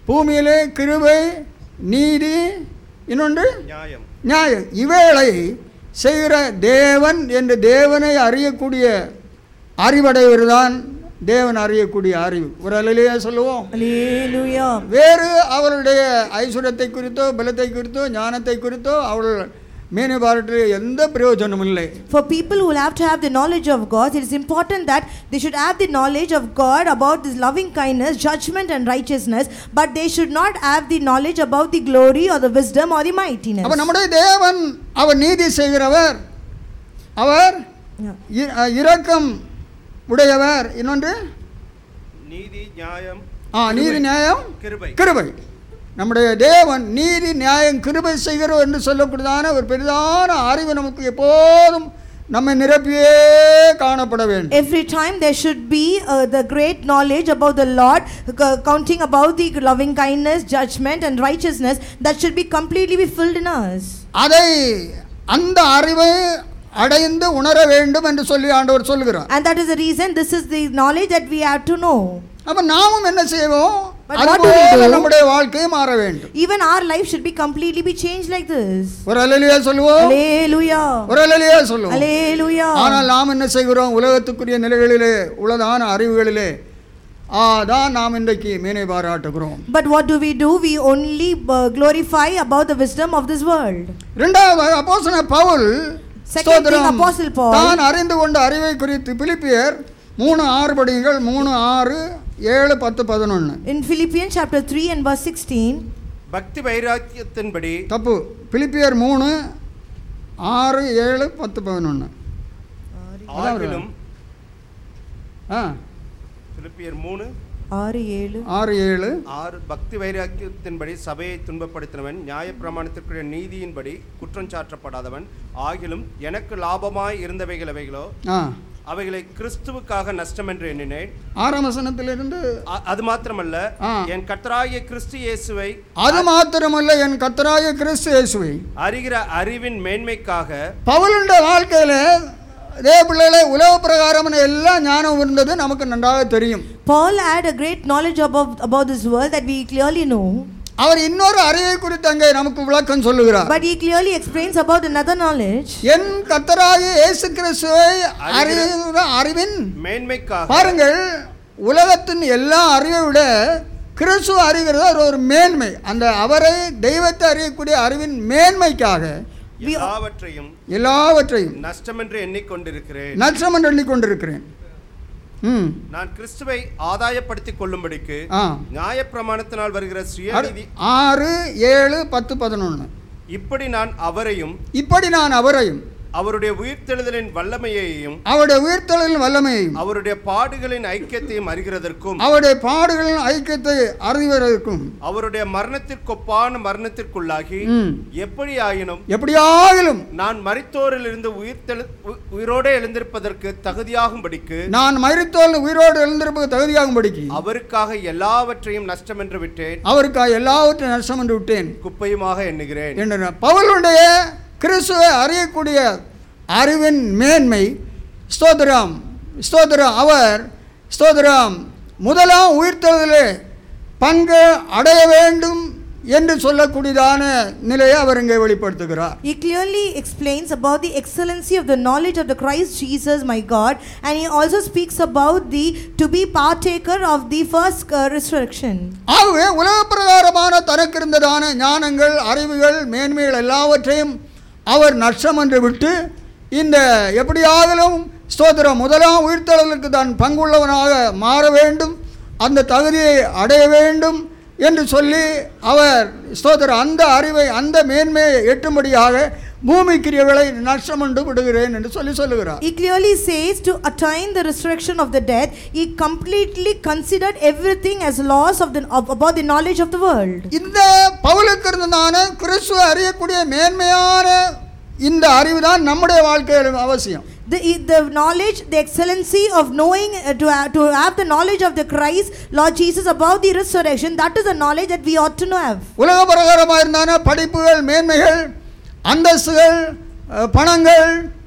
பூமியிலே கிருபை, நீதி, இன்னொன்று நியாயம். நியாயம், இவைகளை செய்கிற தேவன் என்று தேவனை அறியக்கூடிய அறிவடைவர்தான் தேவன் அறியக்கூடிய அறிவு. ஒரு அல்லேலூயா சொல்லுவோம். Hallelujah. வேறு அவருடைய ஐஸ்வர்யத்தை குறித்தோ பலத்தை குறித்தோ ஞானத்தை குறித்தோ அவர்கள் மேனே பாராட்டு எந்த பிரயோஜனமும் இல்லை. For people who will have to have the knowledge of God, it is important that they should have the knowledge of God about His loving kindness, judgment and righteousness, but they should not have the knowledge about the glory or the wisdom or the mightiness. அப்ப நம்முடைய தேவன் அவர் நீதி செய்கிறவர், அவர் இ- இரக்கம் உடையவர், இன்னொன்று நீதி, நியாயம், ஆ நீதி, நியாயம், கிருபை. கிருபை. நம்முடைய தேவன் நீதி, நியாயம், கிருபை செய்கிறோம் என்று சொல்லக்கூடியதான ஒரு பெரிதான அறிவு நமக்கு எப்போதும் நம்மை நிரப்பியே காணப்பட வேண்டும். Every time there should be uh, the great knowledge about the Lord, uh, counting about the loving kindness, judgment and righteousness, that should be completely be filled in us. அதை அந்த அறிவை அடைந்து உணர வேண்டும் என்று சொல்லி ஆண்டவர் சொல்கிறார். And that is the reason this is the knowledge that we have to know. அப்ப நாமும் என்ன செய்வோம்? But what do we அதுபோல do? நம்முடைய வாழ்க்கை மாற வேண்டும். Even our life should be completely be changed like this. ஒரு அல்லேலூயா சொல்லுவோம். Hallelujah. ஒரு அல்லேலூயா சொல்லுவோம். Hallelujah. ஆனால் நாம் என்ன செய்கிறோம்? உலகத்துக்குரிய நிலைகளிலே உள்ளதான அறிவுகளிலே அதான் நாம் இன்றைக்கு மேனை பாராட்டுகிறோம். But what do we do? We only uh, glorify about the wisdom of this world. இரண்டாவது அப்போஸ்தலன் Pavul Second thing, Apostle Paul. தான் அறிந்து கொண்ட அறிவை குறித்து பிலிப்பியர் மூணு ஆறு படிங்கள், மூணு ஆறு ஏழு பத்து பதினொன்று. In Philippians chapter three and verse sixteen. பக்தி வைராக்கியத்தின்படி தப்பு, பிலிப்பியர் மூணு ஆறு ஏழு பத்து பதினொன்று. ஆகிலும் ஆ பிலிப்பியர் மூணு ஆறு ஏழு ஆறு ஏழு ஆறு பக்தி வைராக்கியத்தின்படி சபையை துன்பப்படுத்தினவன் நியாயப்பிரமாணத்திற்குரிய நீதியின்படி குற்றம் சாற்றப்படாதவன் ஆகிலும் எனக்கு லாபமாய் இருந்தவைகள் அவைகளோ ஆ அவைகளை கிறிஸ்துவுக்காக நஷ்டம் என்று எண்ணினேன். ஆறாம் வசனத்திலிருந்து அ- அது மாத்திரமல்ல, ஆ. என் கர்த்தராகிய கிறிஸ்து இயேசுவை அது மாத்திரமல்ல என் கர்த்தராகிய கிறிஸ்து இயேசுவை அறிகிற அறிவின் மேன்மைக்காக பவுலுடைய வாழ்க்கையில இதே பிள்ளைகளை உலக பிரகாரம் எல்லாம் ஞானம் இருந்தது நமக்கு நன்றாக தெரியும். Paul had a great knowledge about, about this world that we clearly know. அவர் இன்னொரு அறிவை குறித்து அங்கே நமக்கு விளக்கம் சொல்லுகிறார். But he clearly explains about another knowledge. என் கர்த்தராகிய இயேசு கிறிஸ்துவை அறிகிற அறிவின் மேன்மைக்காக. பாருங்கள், உலகத்தின் எல்லா அறிவை விட கிறிஸ்துவ அறிகிறது அது ஒரு மேன்மை. அந்த அவரை தெய்வத்தை அறியக்கூடிய அறிவின் மேன்மைக்காக எல்லாவற்றையும் எல்லாவற்றையும் நஷ்டம் என்று எண்ணிக்கொண்டிருக்கிறேன். நஷ்டம் என்று எண்ணிக்கொண்டிருக்கிறேன். ம் நான் கிறிஸ்துவை ஆதாயப்படுத்திக் கொள்ளும்படிக்கு ஆ நியாயப்பிரமாணத்தினால் வருகிற சுயநீதி ஆறு ஏழு பத்து பதினொன்று. இப்படி நான் அவரையும் இப்படி நான் அவரையும் அவருடைய உயிர்த்தெழுதலின் வல்லமையையும் அவருடைய உயிர்த்தெழுதலின் வல்லமையையும் அவருடைய பாடுகளின் ஐக்கியத்தையும் அறிகிறதற்கும் அவருடைய பாடுகளின் ஐக்கியத்தை அறிவதற்கும் அவருடைய மரணத்திற்கொப்பான மரணத்திற்குள்ளாகி ம். எப்படி ஆயினும் எப்படியாகிலும் நான் மரித்தோரில் இருந்து உயிர்த்தெழு உ- உயிரோடே எழுந்திருப்பதற்கு தகுதியாகும்படிக்கு நான் மரித்தோல் உயிரோடு எழுந்திருப்பது தகுதியாகும்படிக்கு அவருக்காக எல்லாவற்றையும் நஷ்டம் என்று விட்டேன், அவருக்காக எல்லாவற்றையும் நஷ்டம் என்று விட்டேன் குப்பையுமாக எண்ணுகிறேன். என்ற பவுலுடைய கிறிஸ்துவை அறியக்கூடிய அறிவின் மேன்மை. ஸ்தோத்திரம் ஸ்தோத்திரம். அவர் ஸ்தோத்திரம் முதலாம் உயிர்த்தெழுதலே பங்கு அடைய வேண்டும் என்று சொல்லக்கூடியதான நிலையை அவர் இங்கே வெளிப்படுத்துகிறார். He clearly explains about the excellency of the knowledge of the Christ Jesus my God, and he also speaks about the to be partaker of the first uh, resurrection. ஆகவே உலக பிரகாரமான தனக்கு இருந்ததான ஞானங்கள் அறிவுகள் மேன்மைகள் எல்லாவற்றையும் அவர் நஷ்டம் என்று விட்டு இந்த எப்படியாகலும் ஸ்தோத்திரம் முதலாம் உயிர்த்தெழுதலுக்கு தான் பங்குள்ளவனாக மாற வேண்டும், அந்த தகுதியை அடைய வேண்டும் என்று சொல்லி அவர் ஸ்தோத்திரம் அந்த அறிவை அந்த மேன்மையை எட்டும்படியாக பூமி கிரியைகளை நஷ்டம் என்று விடுகிறேன் என்று சொல்லி சொல்லுகிறார். He clearly says to attain the resurrection of the dead, he completely considered everything as loss of the of, about the knowledge of the world. இந்த பவுலுக்கு இருந்ததான கிறிஸ்துவை அறியக்கூடிய மேன்மையான இந்த அறிவு தான் நம்முடைய வாழ்க்கையில் அவசியம். The, the knowledge, the excellency of knowing, uh, to, have, to have the knowledge of the Christ, Lord Jesus, about the resurrection, that is the knowledge that we ought to have. உலக பிரகாரமாக இருந்தான படிப்புகள் மேன்மைகள் அந்தஸ்துகள் அஹ், பணங்கள்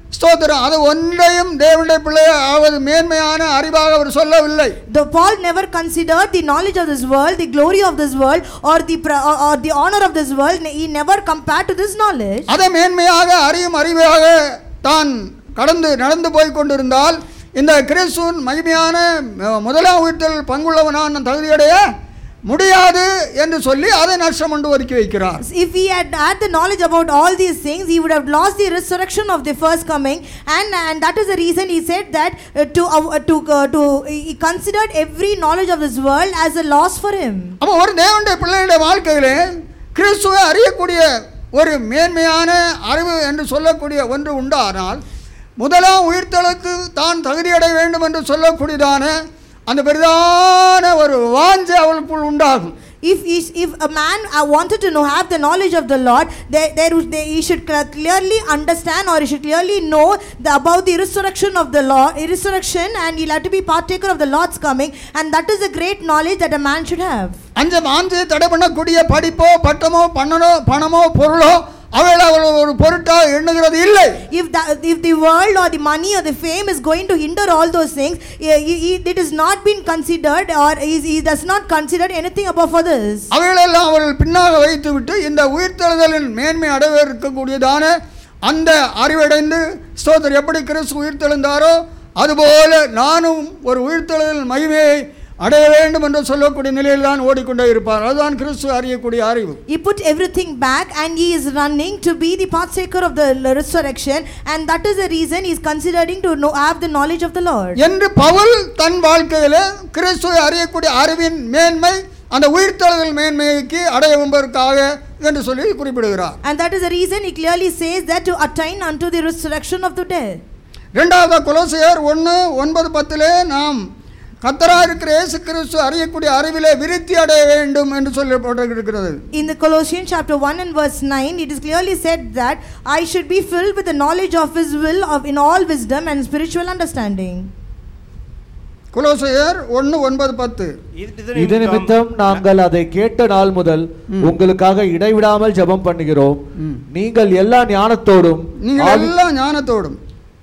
ஸ்தோத்திரம். அது ஒன்றையும் தேவனுடைய பிள்ளையை ஆவது மேன்மையான அறிவாக அவர் சொல்லவில்லை. The Paul never considered the knowledge of this world, the glory of this world, or the pra- or, or the honor of this world. He never compared to this knowledge. அதை மேன்மையாக அறியும் அறிவாக தான் கடந்து நடந்து போய் கொண்டிருந்தால் இந்த கிறிஸ்துவின் மகிமையான முதலாம் உயிர்த்தல் பங்குள்ளவனான தகுதியடைய முடியாது என்று சொல்லி அதை நஷ்டம் கொண்டு ஒதுக்கி வைக்கிறார். If he had had the knowledge about all these things, he would have lost the resurrection of the first coming, and and that is the reason he said that uh, to uh, to uh, to he considered every knowledge of this world as a loss for him. அப்ப ஒரு தேவனுடைய பிள்ளையுடைய வாழ்க்கையிலே கிறிஸ்துவை அறியக்கூடிய ஒரு மேன்மையான அறிவு என்று சொல்லக்கூடிய ஒன்று உண்டானால் முதலாம் உயிர்த்தலுக்கு தான் தகுதியடைய வேண்டும் என்று சொல்லக்கூடியதான அந்த பெரிதான ஒரு வாஞ்சை அவளுக்குள் உண்டாகும். If he, if a man uh, wanted to know have the knowledge of the Lord, there there they, he should clearly understand, or he should clearly know the, about the resurrection of the Lord, resurrection, and he'll have to be partaker of the Lord's coming, and that is a great knowledge that a man should have. அஞ்ச மாஞ்சை தடை பண்ணக்கூடிய படிப்போ பட்டமோ பண்ணனோ பணமோ பொருளோ அவள் அவள் ஒரு பொருட்டாக எண்ணுகிறது இல்லை. If the, if the world or the money or the fame is going to hinder all those things, he, he, it is not been considered, or he, he does not consider anything above others. அவைகளெல்லாம் அவர்கள் பின்னாக வைத்துவிட்டு இந்த உயிர்த்தெழுதலின் மேன்மை அடைய இருக்கக்கூடியதான அந்த அறிவடைந்து ஸ்தோத்திரம் எப்படி கிறிஸ்து உயிர்த்தெழுந்தாரோ அதுபோல நானும் ஒரு உயிர்த்தெழுதல் மகிமையை அடைய வேண்டும் என்று சொல்லக்கூடிய நிலையில் தான் ஓடிக்கொண்டே இருப்பார். அதுதான் கிறிஸ்து அறியக்கூடிய அறிவு. He put everything back and he is running to be the partaker of the resurrection, and that is the reason he is considering to know, have the knowledge of the Lord. என்று பவுல் தன் வாழ்க்கையிலே கிறிஸ்துவை அறியக்கூடிய அறிவின் மேன்மை அந்த உயிர்த்தெழுதல் மேன்மைக்கு அடையும்பதற்காக என்று சொல்லி குறிப்பிடுகிறார். And that is the reason he clearly says that to attain unto the resurrection of the dead. இரண்டாவது கொலோசியர் ஒன்று ஒன்பது பத்திலே நாம் கர்த்தராக இருக்கிற இயேசு கிறிஸ்து அறியக்கூடிய அறிவிலே விருத்தி அடைய வேண்டும் என்று சொல்லப்பட்டிருக்கிறது. In the Colossians chapter one and verse nine, it is clearly said that I should be filled with the knowledge of his will of in all wisdom and spiritual understanding. கொலோசியர் ஒன்று ஒன்பது பத்து. இது நிமித்தம் நாங்கள் அதை கேட்ட நாள் முதல் உங்களுக்காக இடைவிடாமல் ஜெபம் பண்ணுகிறோம். நீங்கள் எல்லா ஞானத்தோடும் நீங்கள் எல்லா ஞானத்தோடும்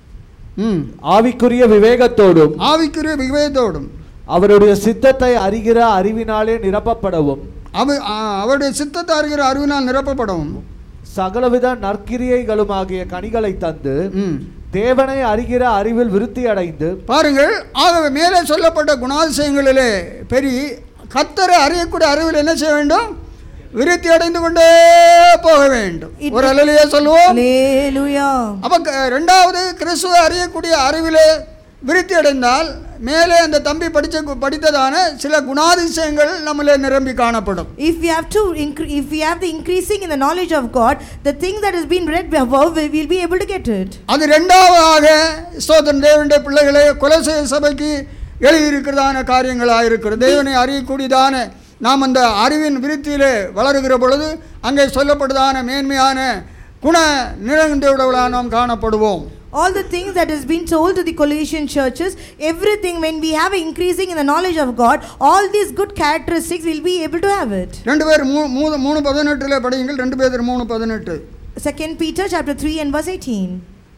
ஆவிக்குரிய விவேகத்தோடும் ஆவிக்குரிய விவேகத்தோடும் அவருடைய சித்தத்தை அறிகிற அறிவினாலே நிரப்பப்படவும் அவருடைய சித்தத்தை அறிகிற அறிவினால் நிரப்பப்படவும் சகலவித நற்கிரியைகளுமாகிய கனிகளை தந்து தேவனை அறிகிற அறிவில் விருத்தி அடைந்து. பாருங்கள், ஆகவே மேலே சொல்லப்பட்ட குணாதிசயங்களிலே பெரிய கர்த்தரை அறியக்கூடிய அறிவில் என்ன செய்ய வேண்டும்? விருத்தி அடைந்து கொண்டே போக வேண்டும். ஒரு அல்லேலூயா சொல்லுவோம். அல்லேலூயா. அப்ப இரண்டாவது கிறிஸ்துவை அறியக்கூடிய அறிவிலே விருத்தி அடைந்தால் மேலே அந்த தம்பி படிச்ச படித்ததான சில குணாதிசயங்கள் நம்மளே நிரம்பி காணப்படும். If we have to if we have the increasing in the knowledge of God, the thing that has been read above, we will be able to get it. அது இரண்டாவதாக ஸ்தோத்திரம் தேவனுடைய பிள்ளைகளே கொலோசை சபைக்கு எழுதி இருக்கிறதான காரியங்களாக இருக்கிறது. தேவனை அறியக்கூடியதான நாம் அந்த அறிவின் விருத்தியிலே வளருகிற பொழுது அங்கே சொல்லப்படுதான மேன்மையான குண நிறைந்தவர்களாக நாம் காணப்படுவோம். All the things that has been told to the Colossian churches, everything, when we have increasing in the knowledge of God, all these good characteristics we'll be able to have it. ரெண்டு பேர் மூணு பதினெட்டுல படியுங்கள். ரெண்டு பேர் மூணு பதினெட்டு. Second Peter chapter three and verse eighteen.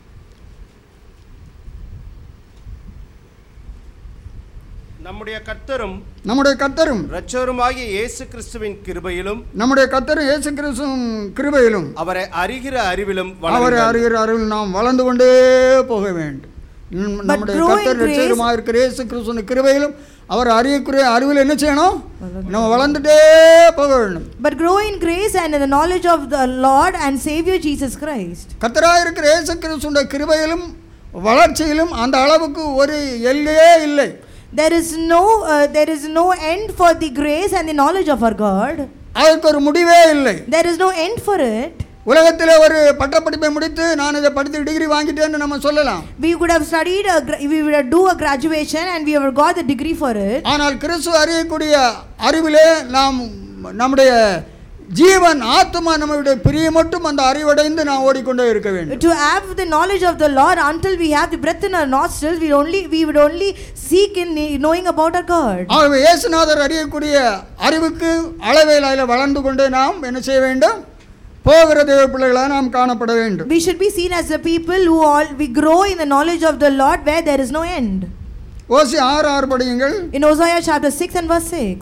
நம்முடைய கர்த்தரும் நம்முடைய கர்த்தரும் இரட்சகருமாகிய இயேசு கிறிஸ்துவின் கிருபையிலும் நம்முடைய கர்த்தரும் இயேசு கிறிஸ்துவின் கிருபையிலும் அவரை அறிகிற அறிவிலும் அவரை அறிகிற அறிவில் நாம் வளர்ந்து கொண்டே போக வேண்டும். நம்முடைய கர்த்தர் இரட்சகருமாய் இருக்கிற இயேசு கிறிஸ்துவின் கிருபையிலும் அவர் அறியக்கூடிய அறிவில் என்ன செய்யணும்? நம்ம வளர்ந்துட்டே போக வேண்டும். But grow in grace and in the knowledge of the Lord and Savior Jesus Christ. கர்த்தராய் இருக்கிற இயேசு கிறிஸ்துவின் கிருபையிலும் வளர்ச்சியிலும் அந்த அளவுக்கு ஒரு எல்லையே இல்லை. There is no uh, there is no end for the grace and the knowledge of our God. அதற்கு ஒரு முடிவே இல்லை. There is no end for it. உலகத்திலே ஒரு பட்டப்படிப்பை முடித்து நான் இதை படித்து டிகிரி வாங்கிட்டேன்னு நம்ம சொல்லலாம். We could have studied a, we would have do a graduation and we have got the degree for it. ஆனால் கிறிஸ்து அறியக்கூடிய அறிவிலே நாம் நம்முடைய ஜீவன் ஆத்மா நம்முடைய பிரிய மட்டும் அந்த அறிவடைந்து நாம் ஓடிக்கொண்டே இருக்க வேண்டும். To have the knowledge of the Lord until we have the breath in our nostrils, we only we would only seek in knowing about our God. ஆகவே இயேசுநாதர் அறியக்கூடிய அறிவுக்கு அளவேளையில வளர்ந்து கொண்டே நாம் என்ன செய்ய வேண்டும்? போகிற தேவ பிள்ளைகளாக நாம் காணப்பட வேண்டும். We should be seen as the people who all we grow in the knowledge of the Lord where there is no end. ஓசி ஆறு ஆறு படியுங்கள். In Hosea chapter six and verse six.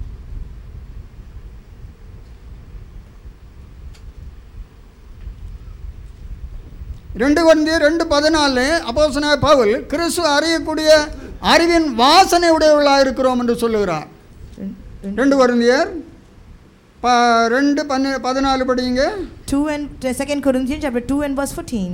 ரெண்டு கொரிந்தியர் ரெண்டு பதினாலு அப்போஸ்தலனாகிய பவுல் கிறிஸ்துவ அறியக்கூடிய அறிவின் வாசனை உடையவர்களாக இருக்கிறோம் என்று சொல்லுகிறார். ரெண்டு கொரிந்தியர் ப ரெண்டு பன்னு பதினாலு படியுங்க. two and second Corinthians chapter two and verse fourteen.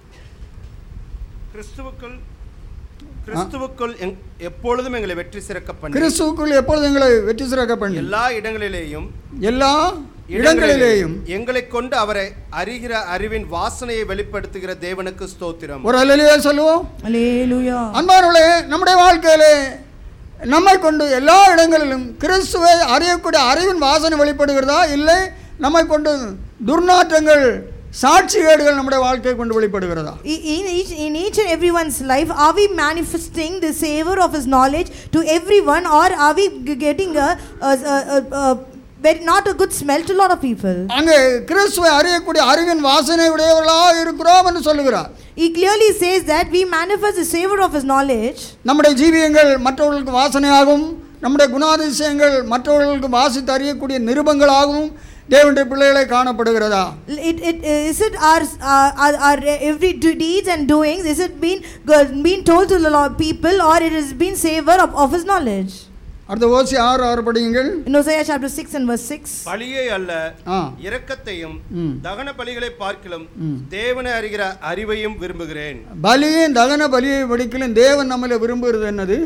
கிறிஸ்துவுக்குள் கிறிஸ்துவுக்குள் எப்பொழுதும் எங்களை வெற்றி சிறக்க பண்ணி கிறிஸ்துவுக்குள் எப்பொழுதும் எங்களை வெற்றி சிறக்க பண்ணி எல்லா இடங்களிலேயும் எல்லா இடங்களிலேயும் எங்களை கொண்டு அவரை அறிகிற அறிவின் வாசனையை வெளிப்படுத்துகிற தேவனுக்கு ஸ்தோத்திரம். ஒரு அல்லேலூயா சொல்லுவோம். அல்லேலூயா. அன்பானவர்களே, நம்முடைய வாழ்க்கையிலே நம்மை கொண்டு எல்லா இடங்களிலும் கிறிஸ்துவை அறியக்கூடிய அறிவின் வாசனை வெளிப்படுகிறதா, இல்லை நம்மை கொண்டு துர்நாற்றங்கள் சாட்சிகேடுகள் நம்முடைய வாழ்க்கையை கொண்டு வெளிப்படுகிறதா? In each, in each and everyone's life, are we manifesting the savor of His knowledge to everyone, or are we getting a, a, a, a, a very not a good smell to a lot of people? அங்கே கிறிஸ்துவை அறியக்கூடிய அறிவின் வாசனை உடையவர்களாக இருக்கிறோம் என்று சொல்லுகிறார். He clearly says that we manifest the savor of His knowledge. நம்முடைய ஜீவியங்கள் மற்றவர்களுக்கு வாசனையாகவும், நம்முடைய குணாதிசயங்கள் மற்றவர்களுக்கு வாசித்து அறியக்கூடிய நிருபங்களாகவும் தேவனுடைய பிள்ளைகளை காணப்படுகிறதா? It, it, is it our, our, our every deeds and doings, is it been, been told to the people, or it has been savor of, of His knowledge? அடுத்த ஓசி ஆறு ஆறு படியுங்கள். In Hosea chapter six and verse six. பலியை அல்ல இரக்கத்தையும் தகன பலிகளை பார்க்கிலும் தேவனை அறிகிற அறிவையும் விரும்புகிறேன். பலியின் தகன பலியை படிக்கலும் தேவன் நம்மளை விரும்புகிறது என்னது?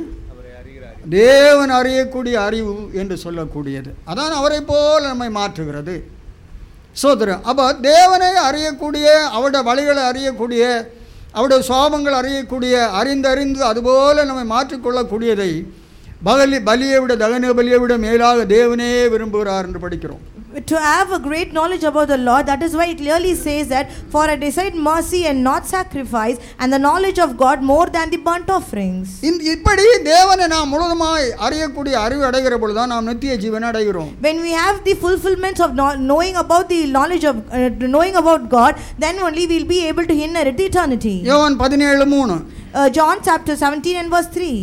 தேவன் அறியக்கூடிய அறிவு என்று சொல்லக்கூடியது. அதான் அவரை போல நம்மை மாற்றுகிறது. சோதரன் அப்போ தேவனை அறியக்கூடிய, அவருடைய வழிகளை அறியக்கூடிய, அவருடைய சுவாபங்கள் அறியக்கூடிய, அறிந்தறிந்து அதுபோல நம்மை மாற்றிக்கொள்ளக்கூடியதை பலி பலியை விட தகன பலியை விட மேலாக தேவனே விரும்புகிறார் என்று படிக்கிறோம். To have a great knowledge about the Lord, that is why it clearly says that for I decide mercy and not sacrifice, and the knowledge of God more than the burnt offerings. இப்படி தேவனை நாம் முழுவதுமாய் அறியக்கூடிய அறிவு அடைகிற பொழுது தான் நாம் நித்திய ஜீவனை அடைகிறோம். When we have the fulfillment of knowing about the knowledge of uh, knowing about God, then only we will be able to inherit eternity. யோவான் பதினேழு மூணு. uh, John chapter seventeen and verse three.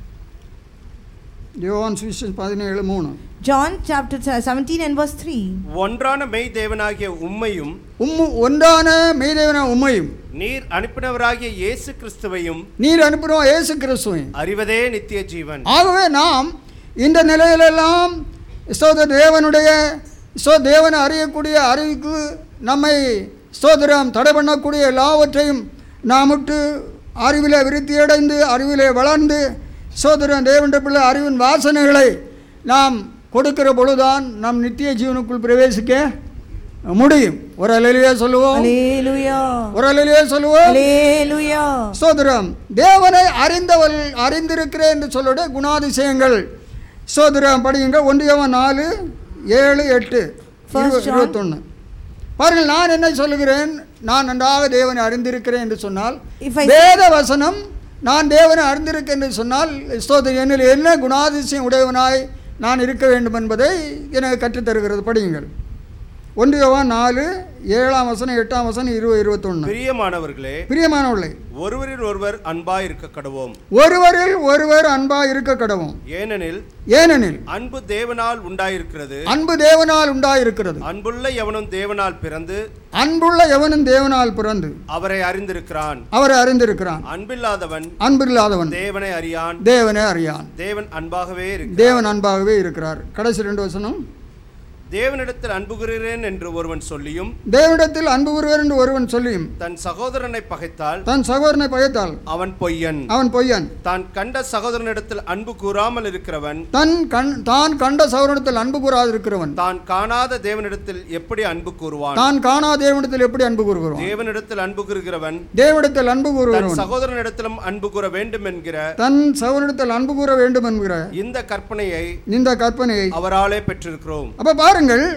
யோவான் சுவிசேஷம் பதினேழு மூணு. John chapter seventeen and verse three. ஒன்றான மெய் தேவனாகிய உம்மையும் உம்மு ஒன்றான மெய் தேவனாகிய உம்மையும் நீர் அனுப்பினவராகிய இயேசு கிறிஸ்துவையும் நீர் அனுப்பினோம் இயேசு கிறிஸ்துவையும் அறிவதே நித்திய ஜீவன். ஆகவே நாம் இந்த நிலையிலெல்லாம் சோதர தேவனுடைய சோ தேவனை அறியக்கூடிய அறிவுக்கு நம்மை சோதரம் தடை பண்ணக்கூடிய எல்லாவற்றையும் நாம் விட்டு அறிவிலே விருத்தியடைந்து அறிவிலே வளர்ந்து சோதரன் தேவனுடைய பிள்ளை அறிவின் வாசனைகளை நாம் கொடுக்கிற பொழுதுதான் நம் நித்திய ஜீவனுக்குள் பிரவேசிக்க முடியும். ஒரு அல்லேலூயா சொல்லுவோம். அல்லேலூயா. ஒரு அல்லேலூயா சொல்லுவோம். அல்லேலூயா. சோதரம் தேவனை அறிந்தவள் அறிந்திருக்கிறேன் என்று சொல்லுடைய குணாதிசயங்கள் சோதரம் படியுங்க. ஒன்று யோவான் நாலு ஏழு எட்டு இருபத்தொன்று. பாருங்கள், நான் என்ன சொல்லுகிறேன், நான் நன்றாக தேவனை அறிந்திருக்கிறேன் என்று சொன்னால், வேத வசனம் நான் தேவனை அறிந்திருக்கேன் என்று சொன்னால் ஸ்தோத்திரம் என்னில் என்ன குணாதிசயம் உடையவனாய் நான் இருக்க வேண்டும் என்பதை எனக்கு கற்றுத்தருகிறது. படியுங்கள். ஒன்று யோவான் நாலு ஏழாம் வசனம் எட்டாம் வசனம் இருபது இருபத்தொன்னு. பிரியமானவர்களே பிரியமானவர்களே ஒருவரில் ஒருவர் அன்பாய் இருக்க கடவோம். ஒருவரில் ஒருவர் அன்பாய் இருக்க கடவோம். ஏனெனில் ஏனெனில் அன்பு தேவனால் உண்டாயிருக்கிறது. அன்பு தேவனால் உண்டாயிருக்கிறது. அன்புள்ள எவனும் தேவனால் பிறந்து அன்புள்ள எவனும் தேவனால் பிறந்து அவரை அறிந்திருக்கிறான். அவரை அறிந்திருக்கிறான். அன்பில்லாதவன் அன்பில்லாதவன் தேவனை அறியான். தேவனை அறியான். தேவன் அன்பாகவே இருக்கிறார். தேவன் அன்பாகவே இருக்கிறார். கடைசி ரெண்டு வசனம். தேவனிடத்தில் அன்பு கூறுகிறேன் என்று ஒருவன் சொல்லியும் தேவனிடத்தில் அன்பு கூறுகிறேன் என்று ஒருவன் சொல்லியும் தன் சகோதரனை பகைத்தால் தன் சகோதரனை பகைத்தால் அவன் பொய்யன். அவன் பொய்யன். தான் கண்ட சகோதரனிடத்தில் அன்பு கூறாமல் இருக்கிறவன் தன் கண் தான் கண்ட சகோதரனிடத்தில் அன்பு கூறாது இருக்கிறவன் தான் காணாத தேவனிடத்தில் எப்படி அன்பு கூறுவான்? தான் காணாத தேவனிடத்தில் எப்படி அன்பு கூறுகிறான்? தேவனிடத்தில் அன்பு கூறுகிறவன் தேவனிடத்தில் அன்பு கூறுகிறவன் சகோதரனிடத்திலும் அன்பு கூற வேண்டும் என்கிற தன் சகோதரனிடத்தில் அன்பு கூற வேண்டும் என்கிற இந்த கற்பனையை இந்த கற்பனையை அவராலே பெற்றிருக்கிறோம். அப்ப பாருங்கள்,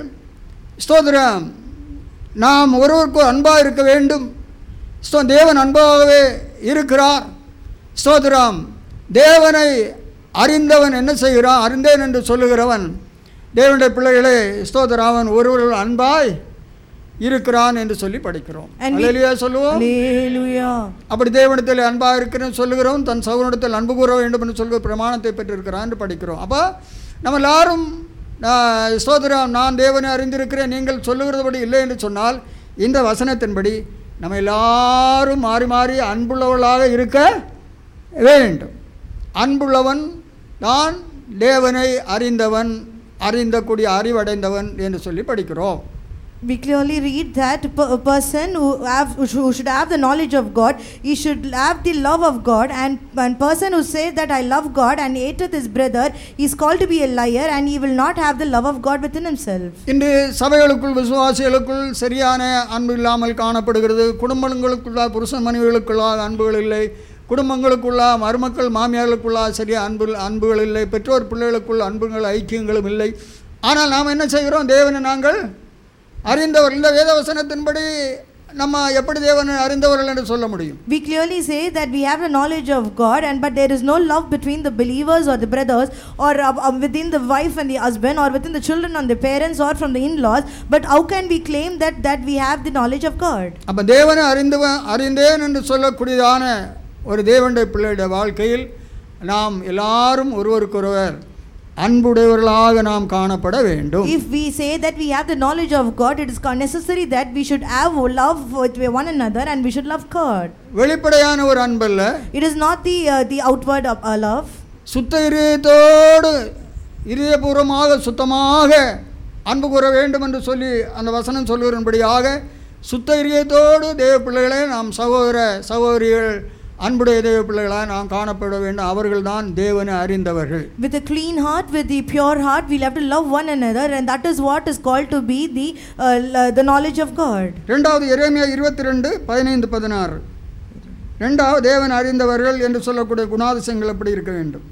ஸ்தோத்திரம், நாம் ஒருவருக்கு அன்பாக இருக்க வேண்டும். தேவன் அன்பாகவே இருக்கிறார். ஸ்தோத்திரம், தேவனை அறிந்தவன் என்ன செய்கிறான்? அறிந்தேன் என்று சொல்லுகிறவன் தேவனுடைய பிள்ளைகளே ஸ்தோத்திரம் அவன் ஒருவர்கள் அன்பாய் இருக்கிறான் என்று சொல்லி படிக்கிறோம். And we- அல்லேலூயா சொல்லுவோம். Hallelujah. அப்படி தேவனிடத்தில் அன்பாக இருக்கிறேன் சொல்லுகிறோம், தன் சகோதரனிடத்தில் அன்பு கூற வேண்டும் என்று சொல்கிற பிரமாணத்தை பெற்றிருக்கிறான் என்று படிக்கிறோம். அப்போ நம்ம எல்லாரும் நான் ஸ்தோத்திரம், நான் தேவனை அறிந்திருக்கிறேன் நீங்கள் சொல்லுகிறபடி இல்லை என்று சொன்னால் இந்த வசனத்தின்படி நம்ம எல்லாரும் மாறி மாறி அன்புள்ளவர்களாக இருக்க வேண்டும். அன்புள்ளவன் தான் தேவனை அறிந்தவன், அறிந்தக்கூடிய அறிவடைந்தவன் என்று சொல்லி படிக்கிறோம். We clearly read that per- a person who, have, who should- who should have the knowledge of God, he should have the love of God, and one person who says that I love God and hateth his brother is called to be a liar, and he will not have the love of God within himself. இன்று சபைகளுக்குள் விசுவாசிகளுக்குள் சரியான அன்பு இல்லாமல் காணப்படுகிறது. குடும்பங்களுக்குள்ளா புருஷன் மனைவிகளுக்குள்ளாக அன்புகள் இல்லை, குடும்பங்களுக்குள்ளா மருமக்கள் மாமியார்களுக்குள்ளா சரியாக அன்பு அன்புகள் இல்லை, பெற்றோர் பிள்ளைகளுக்குள் அன்புகள் ஐக்கியங்களும் இல்லை. ஆனால் நாம் என்ன செய்கிறோம்? தேவனை நாங்கள் அறிந்தவர். இந்த வேதவசனத்தின்படி நம்ம எப்படி தேவனை அறிந்தவர்கள் என்று சொல்ல முடியும்? We clearly say that we have the knowledge of God, and but there is no love between the believers or the brothers, or uh, uh, within the wife and the husband, or within the children and the parents, or from the in-laws. But how can we claim that that we have the knowledge of God? அப்போ தேவனை அறிந்தவன் அறிந்தேன் என்று சொல்லக்கூடியதான ஒரு தேவனுடைய பிள்ளையுடைய வாழ்க்கையில் நாம் எல்லாரும் ஒருவருக்கொருவர் அன்புடையவர்களாக நாம் காணப்பட வேண்டும். If we say that we have the knowledge of God, it is necessary that we should have love with one another, and we should love God. வெளிப்படையான ஒரு அன்பல்ல, It is not the uh, the outward of uh, love. சுத்த இதயத்தோடு இதயபூர்வமாக சுத்தமாக அன்பு கூற வேண்டும் என்று சொல்லி அந்த வசனம் சொல்லுகிறபடியாக சுத்த இதயத்தோடு தேவ பிள்ளைகளே நாம் சகோதர சகோதரிகள் அன்புடைய தேவ பிள்ளைகளாக நாம் காணப்பட வேண்டும். அவர்கள் தான் தேவனை அறிந்தவர்கள். With a clean heart, with the pure heart, we'll have to love one another, and that is what is called to be the uh, the knowledge of God. இரண்டாவது எரேமியா இருபத்தி ரெண்டு பதினைந்து பதினாறு. இரண்டாவது தேவன் அறிந்தவர்கள் என்று சொல்லக்கூடிய குணாதிசயங்கள் எப்படி இருக்க வேண்டும்?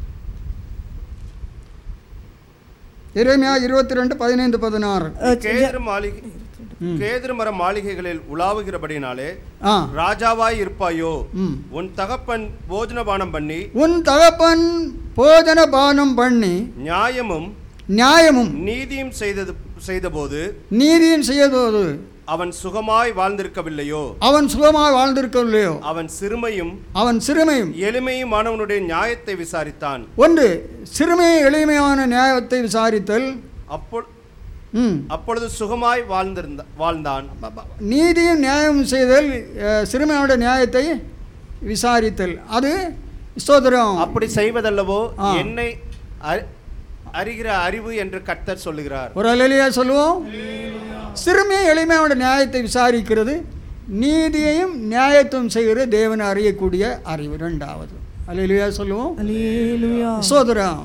எரேமியா இருபத்தி ரெண்டு பதினைந்து பதினாறு. கேதுரு மாளிகை கேதுரு மர மாளிகைகளில் உலாவுகிறபடினாலே ஆ ராஜாவாய் இருப்பாயோ, ம். உன் தகப்பன் போஜனபானம் பண்ணி உன் தகப்பன் போஜன பானம் பண்ணி நியாயமும் நியாயமும் நீதியும் செய்தது செய்தபோது நீதியும் செய்தபோது அவன் சுகமாய் வாழ்ந்திருக்கவில்லையோ, அவன் சுகமாக வாழ்ந்திருக்கவில்லையோ, அவன் சிறுமையும் அவன் சிறுமையும் எளிமையுமானவனுடைய நியாயத்தை விசாரித்தான். ஒன்று சிறுமை எளிமையான நியாயத்தை விசாரித்தல், அப்போ ம். அப்பொழுது சுகமாய் வாழ்ந்திருந்த வாழ்ந்தான். நீதியும் நியாயமும் செய்தல், அஹ், சிறுமையோட நியாயத்தை விசாரித்தல், அது ஸ்தோத்திரம். அப்படி செய்வதல்லவோ ஆ. என்னை அறி- அறிகிற அறிவு என்று கர்த்தர் சொல்லுகிறார். ஒரு அல்லேலூயா சொல்லுவோம். சிறுமை எளிமையோட நியாயத்தை விசாரிக்கிறது, நீதியையும் நியாயத்துவம் செய்கிற தேவனை அறியக்கூடிய அறிவு ரெண்டாவது. அல்லேலூயா சொல்லுவோம். Hallelujah. சோதரம்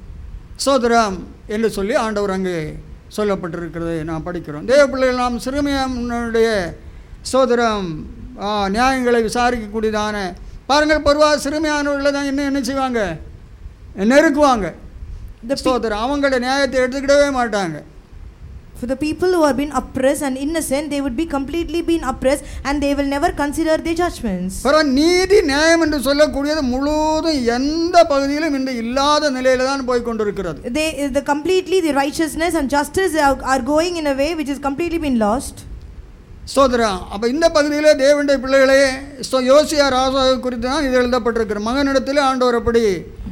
சோதரம் என்று சொல்லி ஆண்டவர் அங்கே சொல்லப்பட்டிருக்கிறதை நாம் படிக்கிறோம். தேவ பிள்ளைகள் நாம் சிறுமையனுடைய சோதரம் நியாயங்களை விசாரிக்கக்கூடியதான பாருங்கள். பொதுவாக சிறுமையானவர்களை தான் என்ன என்ன செய்வாங்க? நெருக்குவாங்க. சோதரம் அவங்களோட நியாயத்தை எடுத்துக்கிடவே மாட்டாங்க. For the people who are being oppressed and innocent, they would be completely being oppressed, and they will never consider their judgments. பரவ நீதி நியாயம் என்று சொல்லக்கூடியது முழுவதும் எந்த பகுதியிலும் இன்று இல்லாத நிலையில தான் போய் கொண்டிருக்கிறது. They the completely the righteousness and justice are, are going in a way which is completely been lost. ஸ்தோத்திரம். அப்போ இந்த பகுதியிலே தேவனுடைய பிள்ளைகளே யோசியா ராஜா குறித்து தான் இது எழுதப்பட்டிருக்கிற மகனிடத்தில் ஆண்டவர் அப்படி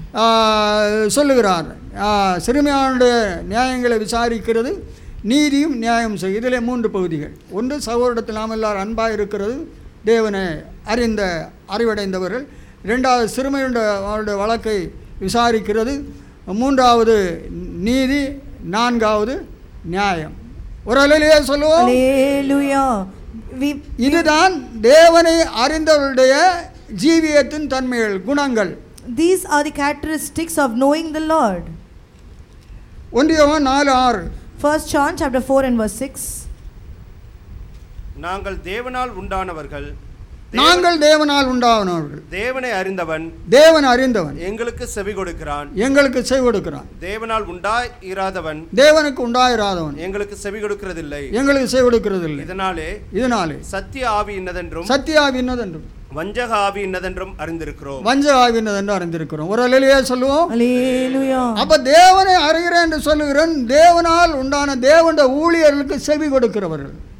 சொல்லுகிறார். சிறுமியானுடைய நியாயங்களை விசாரிக்கிறது, நீதியும் நியாயம் செய்யும். இதில் மூன்று பகுதிகள். ஒன்று சகோதரத்தில் நாம் எல்லாரும் அன்பாக இருக்கிறது, தேவனை அறிந்த அறிவடைந்தவர்கள். ரெண்டாவது சிறுமையுடைய வழக்கை விசாரிக்கிறது. மூன்றாவது நீதி. நான்காவது நியாயம். ஒரு அல்லேலூயா சொல்லுவோம். Hallelujah. இதுதான் தேவனை அறிந்தவருடைய ஜீவியத்தின் தன்மைகள், குணங்கள். These are the characteristics of knowing the Lord. ஒன்று யோவான் நாலு ஆறு. First John chapter four and verse six. நாங்கள் தேவனால் உண்டானவர்கள், நாங்கள் தேவனால் உண்டானவர்கள். தேவனை அறிந்தவன் தேவன் அறிந்தவன் எங்களுக்கு செவி கொடுக்கிறான். எங்களுக்கு செவி கொடுக்கிறான். தேவனால் உண்டாயிராதவன் தேவனுக்கு உண்டாயிராதவன் எங்களுக்கு செவி கொடுக்கிறதில்லை. எங்களுக்கு செவி கொடுக்கிறதில்லை. இதனாலே இதனாலே சத்திய ஆவி இன்னதென்றும் சத்திய ஆவி இன்னதென்றும் வஞ்சக ஆவி இன்னதென்றும் அறிந்திருக்கிறோம். வஞ்சக ஆவி இன்னதென்று அறிந்திருக்கிறோம். ஒரு அல்லேலூயா சொல்லுவோம். Hallelujah. அப்ப தேவனை அறிகிறேன் என்று சொல்லுகிறேன். தேவனால் உண்டான தேவனுடைய ஊழியர்களுக்கு செவி கொடுக்கிறவர்கள்.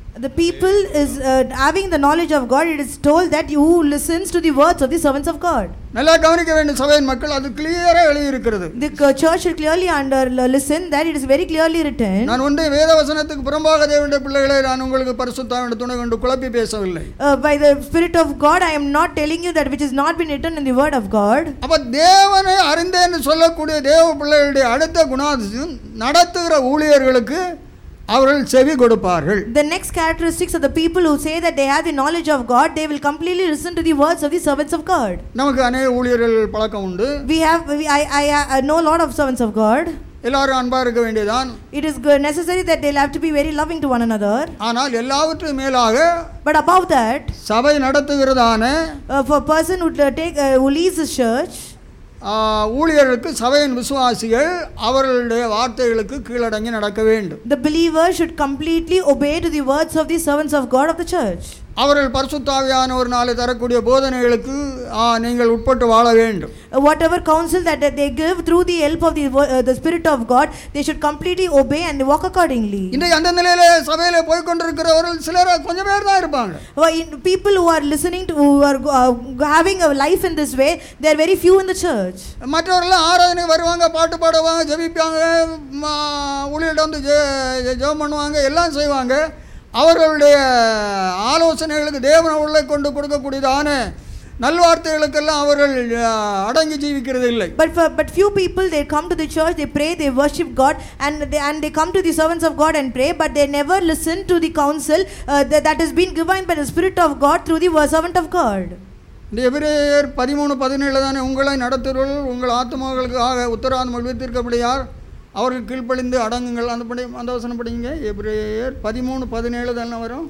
The people is uh, having the knowledge of God. It is told that you who listens to the words of the servants of God. நல்லா கவனிக்க வேண்டும் சபையின் மக்கள், அது கிளியரா எழுதி இருக்கிறது. The uh, church should clearly under listen that it is very clearly written. நான் ஒன்றை வேத வசனத்துக்கு புறம்பாக தேவனுடைய பிள்ளைகளை நான் உங்களுக்கு பரிசுத்த ஆவியின் துணை கொண்டு குழப்பி பேசவில்லை. Uh, by the Spirit of God, I am not telling you that which is not been written in the Word of God. அப்ப தேவனை அறிந்தேன்னு சொல்லக்கூடிய தேவ பிள்ளைகளுடைய அடுத்த குணாதிசயம், நடத்துகிற ஊழியர்களுக்கு அவர்கள் செவி கொடுப்பார்கள். The next characteristics of the people who say that they have the knowledge of God, they will completely listen to the words of the servants of God. நமக்கு அநேக ஊழியர்கள் பழக்கம் உண்டு. We have we, I, I I know a lot of servants of God. எல்லாரும் அன்பா இருக்க வேண்டியதான். It is good, necessary that they'll have to be very loving to one another. ஆனால் எல்லாவற்றுக்கும் மேலாக, but above that, சபை நடத்துகிறதான uh, for a person who uh, take uh, who leads his church, ஊழியர்களுக்கு சபையின் விசுவாசிகள் அவர்களுடைய வார்த்தைகளுக்கு கீழடங்கி நடக்க வேண்டும். The believer should completely obey to the words of the servants of God of the church. அவர்கள் பரிசுத்த ஆவியானவர்னாலே தரக்கூடிய போதனைகளுக்கு நீங்கள் உட்பட்டு வாழ வேண்டும். Whatever counsel that they give through the help of the uh, the Spirit of God, they should completely obey and walk accordingly. இன்றைக்கு அந்த நிலையில சபையில போய் கொண்டிருக்கிறவர்கள் சிலர் கொஞ்சம் பேர் தான் இருப்பாங்க. People who are listening to, who are uh, having a life in this way, they are very few in the church. மற்றவர்கள் ஆராதனை வருவாங்க, பாட்டு பாடுவாங்க, ஜெபிப்பாங்க, ஊழியர்கிட்ட வந்து ஜெபம் பண்ணுவாங்க, எல்லாம் செய்வாங்க. அவர்களுடைய ஆலோசனைகளுக்கு தேவன் அவர்களை கொண்டு கொடுக்கக்கூடியதான நல்வார்த்தைகளுக்கெல்லாம் அவர்கள் அடங்கி ஜீவிக்கிறது இல்லை. But for, but few people, they come to the church, they pray, they worship God, and they, and they come to the servants of God and pray, but they never listen to the counsel uh, that, that has been given by the Spirit of God through the servant of God. இந்த எபிரேயர் பதிமூணு பதினேழு தானே, உங்களை நடத்துகிறவர்கள் உங்கள் ஆத்மாக்களுக்கு ஆக உத்தரவாதம் வைத்திருக்கபடியார் அவர்கள் கீழ்ப்படிந்து அடங்குங்கள். அந்த படி அந்த வசனம் படிங்க. எபிரேயர் பதிமூணு பதினேழு தானே வரும்.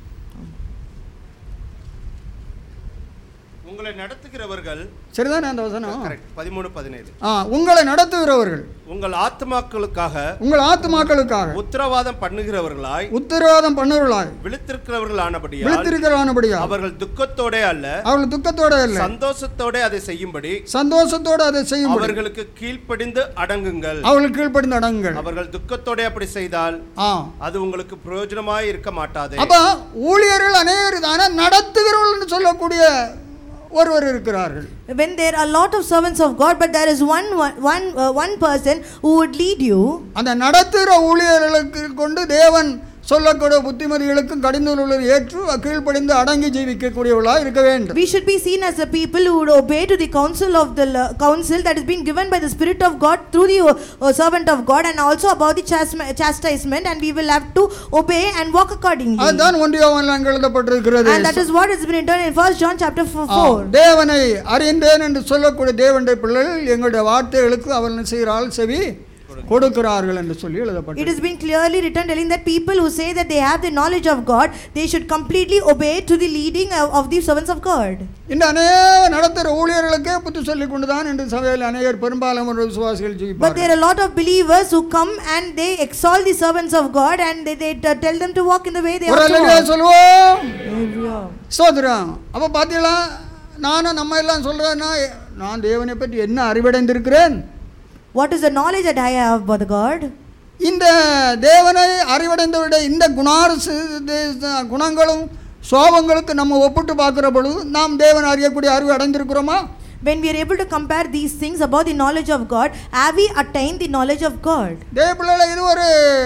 உங்களை நடத்துகிறவர்கள், சரிதானே அந்த வசனம்? பதிமூணு பதினேழு. ஆ, உங்களை நடத்துகிறவர்கள் உங்கள் ஆத்மாக்களுக்காக உங்கள் ஆத்மாக்களுக்காக உத்தரவாதம் பண்ணுகிறவர்களாய் உத்தரவாதம் பண்ணுகிறவர்களாய் விழித்திருக்கிறவர்களானபடியால் விழித்திருக்கிறவர்களானபடியால் அவர்கள் துக்கத்தோட அல்ல அவர்கள் துக்கத்தோட அல்ல சந்தோஷத்தோட அதை செய்யும்படி சந்தோஷத்தோட அதை செய்யும்படி அவர்களுக்கு கீழ்ப்படிந்து அடங்குங்கள். அவர்கள் கீழ்ப்படிந்து அடங்குங்கள். அவர்கள் துக்கத்தோட அப்படி செய்தால் அது உங்களுக்கு பிரயோஜனமாய் இருக்க மாட்டாது. அப்ப ஊழியர்கள் அநேகர் தானே நடத்துகிறவர்கள் என்று சொல்லக்கூடிய ஒருவர் இருக்கிறார்கள். When there are a lot of servants of God, but there is one one one, uh, one person who would lead you. அந்த நடத்துகிற ஊழியர்களுக்கு கொண்டு தேவன் சொல்லக்கூடிய புத்திமதிகளுக்கும் கடிந்துள்ளதை ஏற்று கீழ்ப்படிந்து அடங்கி ஜீவிக்கக்கூடியவர்களாக இருக்க வேண்டும். We should be seen as a people who would obey to the counsel of the uh, counsel that is being given by the Spirit of God through the uh, servant of God, and also about the chastisement, and we will have to obey and walk accordingly. அதுதான் ஒன்று யோவானில் எழுதப்பட்டிருக்கிறது. And that is what has been written in First John chapter four. தேவனை அறிந்தேன் என்று சொல்லக்கூடிய தேவனுடைய பிள்ளைகள் எங்களுடைய வார்த்தைகளுக்கு அவர்கள் செய்கிறாள் செவி கொடுக்கிறார்கள் என்று சொல்லி எழுதப்பட்டது. It has been clearly written telling that people who say that they have the knowledge of God, they should completely obey to the leading of, of the servants of God. இந்த அநேக நடத்துகிற ஊழியர்களுக்கே புத்தி சொல்லிக் கொண்டுதான் என்று சபையில் அநேகர் பெரும்பாலான விசுவாசிகள் ஜீவிப்பார்கள். But there are a lot of believers who come and they exalt the servants of God and they, they tell them to walk in the way they ought to walk. சொல்லுவோம் ஸ்தோத்திரம். அப்ப பாத்தீங்களா, நானும் நம்ம எல்லாம் சொல்றேன்னா நான் தேவனை பற்றி என்ன அறிவடைந்திருக்கிறேன். What is the knowledge that I have about God? இந்த தேவனை அறிவடைந்தவருடைய இந்த குணாரசு குணங்களும் சோபங்களுக்கு நம்ம ஒப்பிட்டு பார்க்கிற பொழுது நாம் தேவனை அறியக்கூடிய அறிவு அடைந்திருக்கிறோமா? When we are able to compare these things about the knowledge of God, have we attained the knowledge of God? தேவபிள்ளைகளே, இது ஒரு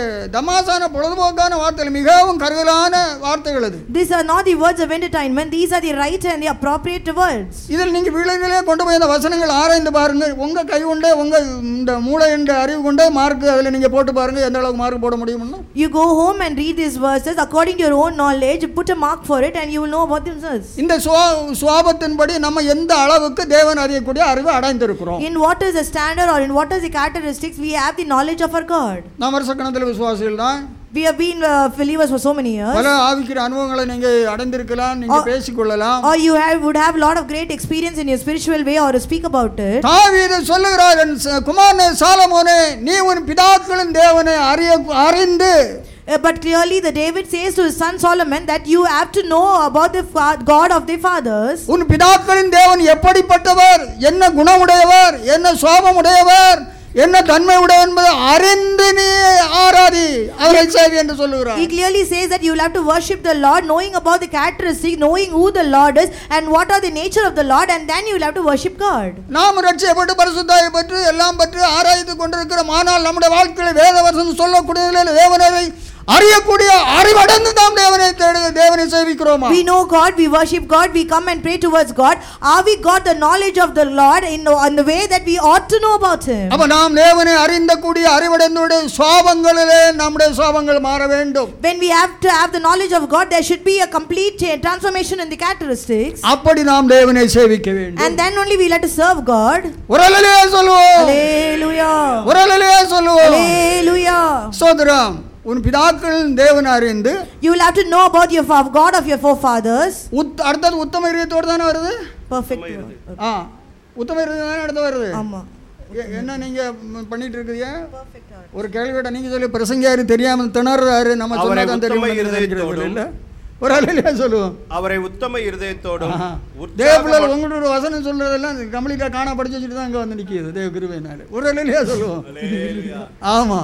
தமாசான பொழுதுபோக்கான வார்த்தைகள், மிகவும் கருதலான வார்த்தைகள். இது These are not the words of entertainment, these are the right and the appropriate words. இதில் நீங்க வீடுகளிலே கொண்டு போய் இந்த வசனங்கள் ஆராய்ந்து பாருங்க. உங்க கை கொண்டே உங்க இந்த மூளை என்ற அறிவு கொண்டே மார்க் அதில் நீங்க போட்டு பாருங்க எந்த அளவுக்கு மார்க் போட முடியும்னு. You go home and read these verses according to your own knowledge, put a mark for it and you will know about themselves. இந்த சுவாபத்தின்படி நம்ம எந்த அளவுக்கு தேவன் அறியக்கூடிய அறிவு அடைந்திருக்கிறோம். In what is the standard or in what is the characteristics we have the knowledge of our God. நாம் வருஷக்கணக்கில் விசுவாசிகள் தான். We have been uh, believers for so many years. பல ஆவிக்குரிய அனுபவங்களை நீங்க அடைந்திருக்கலாம், நீங்க பேசிக்கொள்ளலாம். Or you have would have lot of great experience in your spiritual way or speak about it. தாவீது சொல்லுகிறார், குமாரனே சாலமோனே, நீ உன் பிதாக்களின் தேவனை அறிய அறிந்து. Uh, but clearly the David says to his son Solomon that you have to know about the fa- God of their fathers. உன் பிதாக்களின் தேவன் எப்படிப்பட்டவர், என்ன குணமுடையவர், என்ன சுபாவமுடையவர், என்ன தன்மை உடைய என்பதை அறிந்து நீ ஆராதி அவரை சேவி என்று சொல்லுகிறார். He clearly says that you will have to worship the Lord, knowing about the characteristics, knowing who the Lord is and what are the nature of the Lord, and then you will have to worship God. நாம் ரட்சிக்கப்பட்டு பரிசுத்தாய் பெற்று எல்லாம் பெற்று ஆராய்ந்து கொண்டிருக்கிறோம். ஆனால் நம்முடைய வாழ்க்கையில் வேத வசனம் சொல்லக்கூடியதில் தேவனை அறியக்கூடிய அறிவடைந்து நாம் தேவனை தேடி தேவனை சேவிக்கிறோமா? We know God, we worship God, we come and pray towards God. Are we got the knowledge of the Lord in on the way that we ought to know about him? அப்ப நாம் தேவனை அறிந்த கூடிய அறிவடைந்துடைய சுபாவங்களிலே நம்முடைய சுபாவங்கள் மாற வேண்டும். When we have to have the knowledge of God, there should be a complete transformation in the characteristics. அப்படி நாம் தேவனை சேவிக்க வேண்டும். And then only we will have to serve God. ஒரு அல்லேலூயா சொல்லுவோம். Hallelujah. ஒரு அல்லேலூயா சொல்லுவோம். Hallelujah. சோதரம் உன் பிதாக்கள் தேவனை அறிந்து you will have to know about your God of your forefathers. அடுத்தது உத்தம இதயத்தோடு தானே வருது. Perfect. ஆ உத்தம இதயம் தானே அடுத்து வருது. ஆமா. என்ன நீங்க பண்ணிட்டு இருக்கீங்க? ஒரு கேள்வியோட நீங்க சொல்லி பிரசங்கியாரு தெரியாம திணறாரு. நம்ம சொன்னா தான் தெரியும் இல்ல. ஒரு அல்லேலூயா சொல்லுவோம். அவரை உத்தம இருதயத்தோடும் தேவபிள்ளை உங்களோட வசனம் சொல்றதெல்லாம் கம்ப்ளீட்டா காண படிச்சு வச்சுட்டு தான் அங்க வந்து நிக்குது தேவ கிருபையினால. ஒரு அல்லேலூயா சொல்லுவோம். ஆமா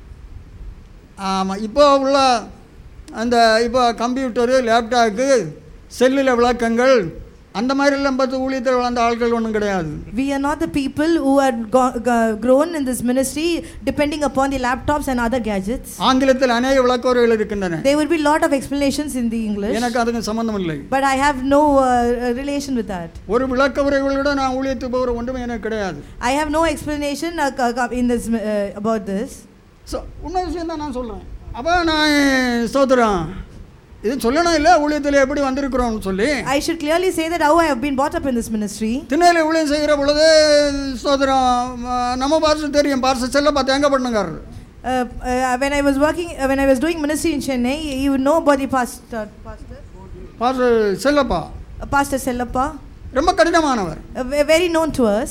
ஆமாம். இப்போ உள்ள அந்த இப்போ கம்ப்யூட்டரு லேப்டாப்பு செல்லில் விளக்கங்கள் அந்த மாதிரிலாம் பார்த்து ஊழியத்தில் வளர்ந்த ஆட்கள் ஒன்றும் கிடையாது. We are not the people who are go- go- grown in this ministry depending upon the laptops and other gadgets. ஆங்கிலத்தில் அநேக விளக்கோர்கள் இருக்கின்றன. There will be lot of explanations in the English. எனக்கு அதுக்கு சம்பந்தம் இல்லை. But I have no uh, relation with that. ஒரு விளக்க உரைகளோட நான் ஊழியத்துக்கு போகிற ஒன்றுமே எனக்கு கிடையாது. I have no explanation uh, in this uh, about this. So உண்மை விஷயம் தான் நான் சொல்கிறேன். அப்போ நான் ஸ்தோத்திரம் இது சொல்லணும் இல்லை ஊழியத்தில் எப்படி வந்திருக்கிறோம்னு சொல்லி. I should clearly say that how I have been brought up in this ministry. திண்ணையில் ஊழியம் செய்கிற பொழுது ஸ்தோத்திரம் நம்ம பார்த்து தெரியும் பார்த்து செல்ல பார்த்து எங்கே பண்ணுங்காரர். Uh, uh, when I was working, uh, when I was doing ministry in Chennai, you would know about the pastor, pastor, pastor Chellappa, uh, Pastor Sellappa, ரொம்ப கடினமானவர், uh, very known to us.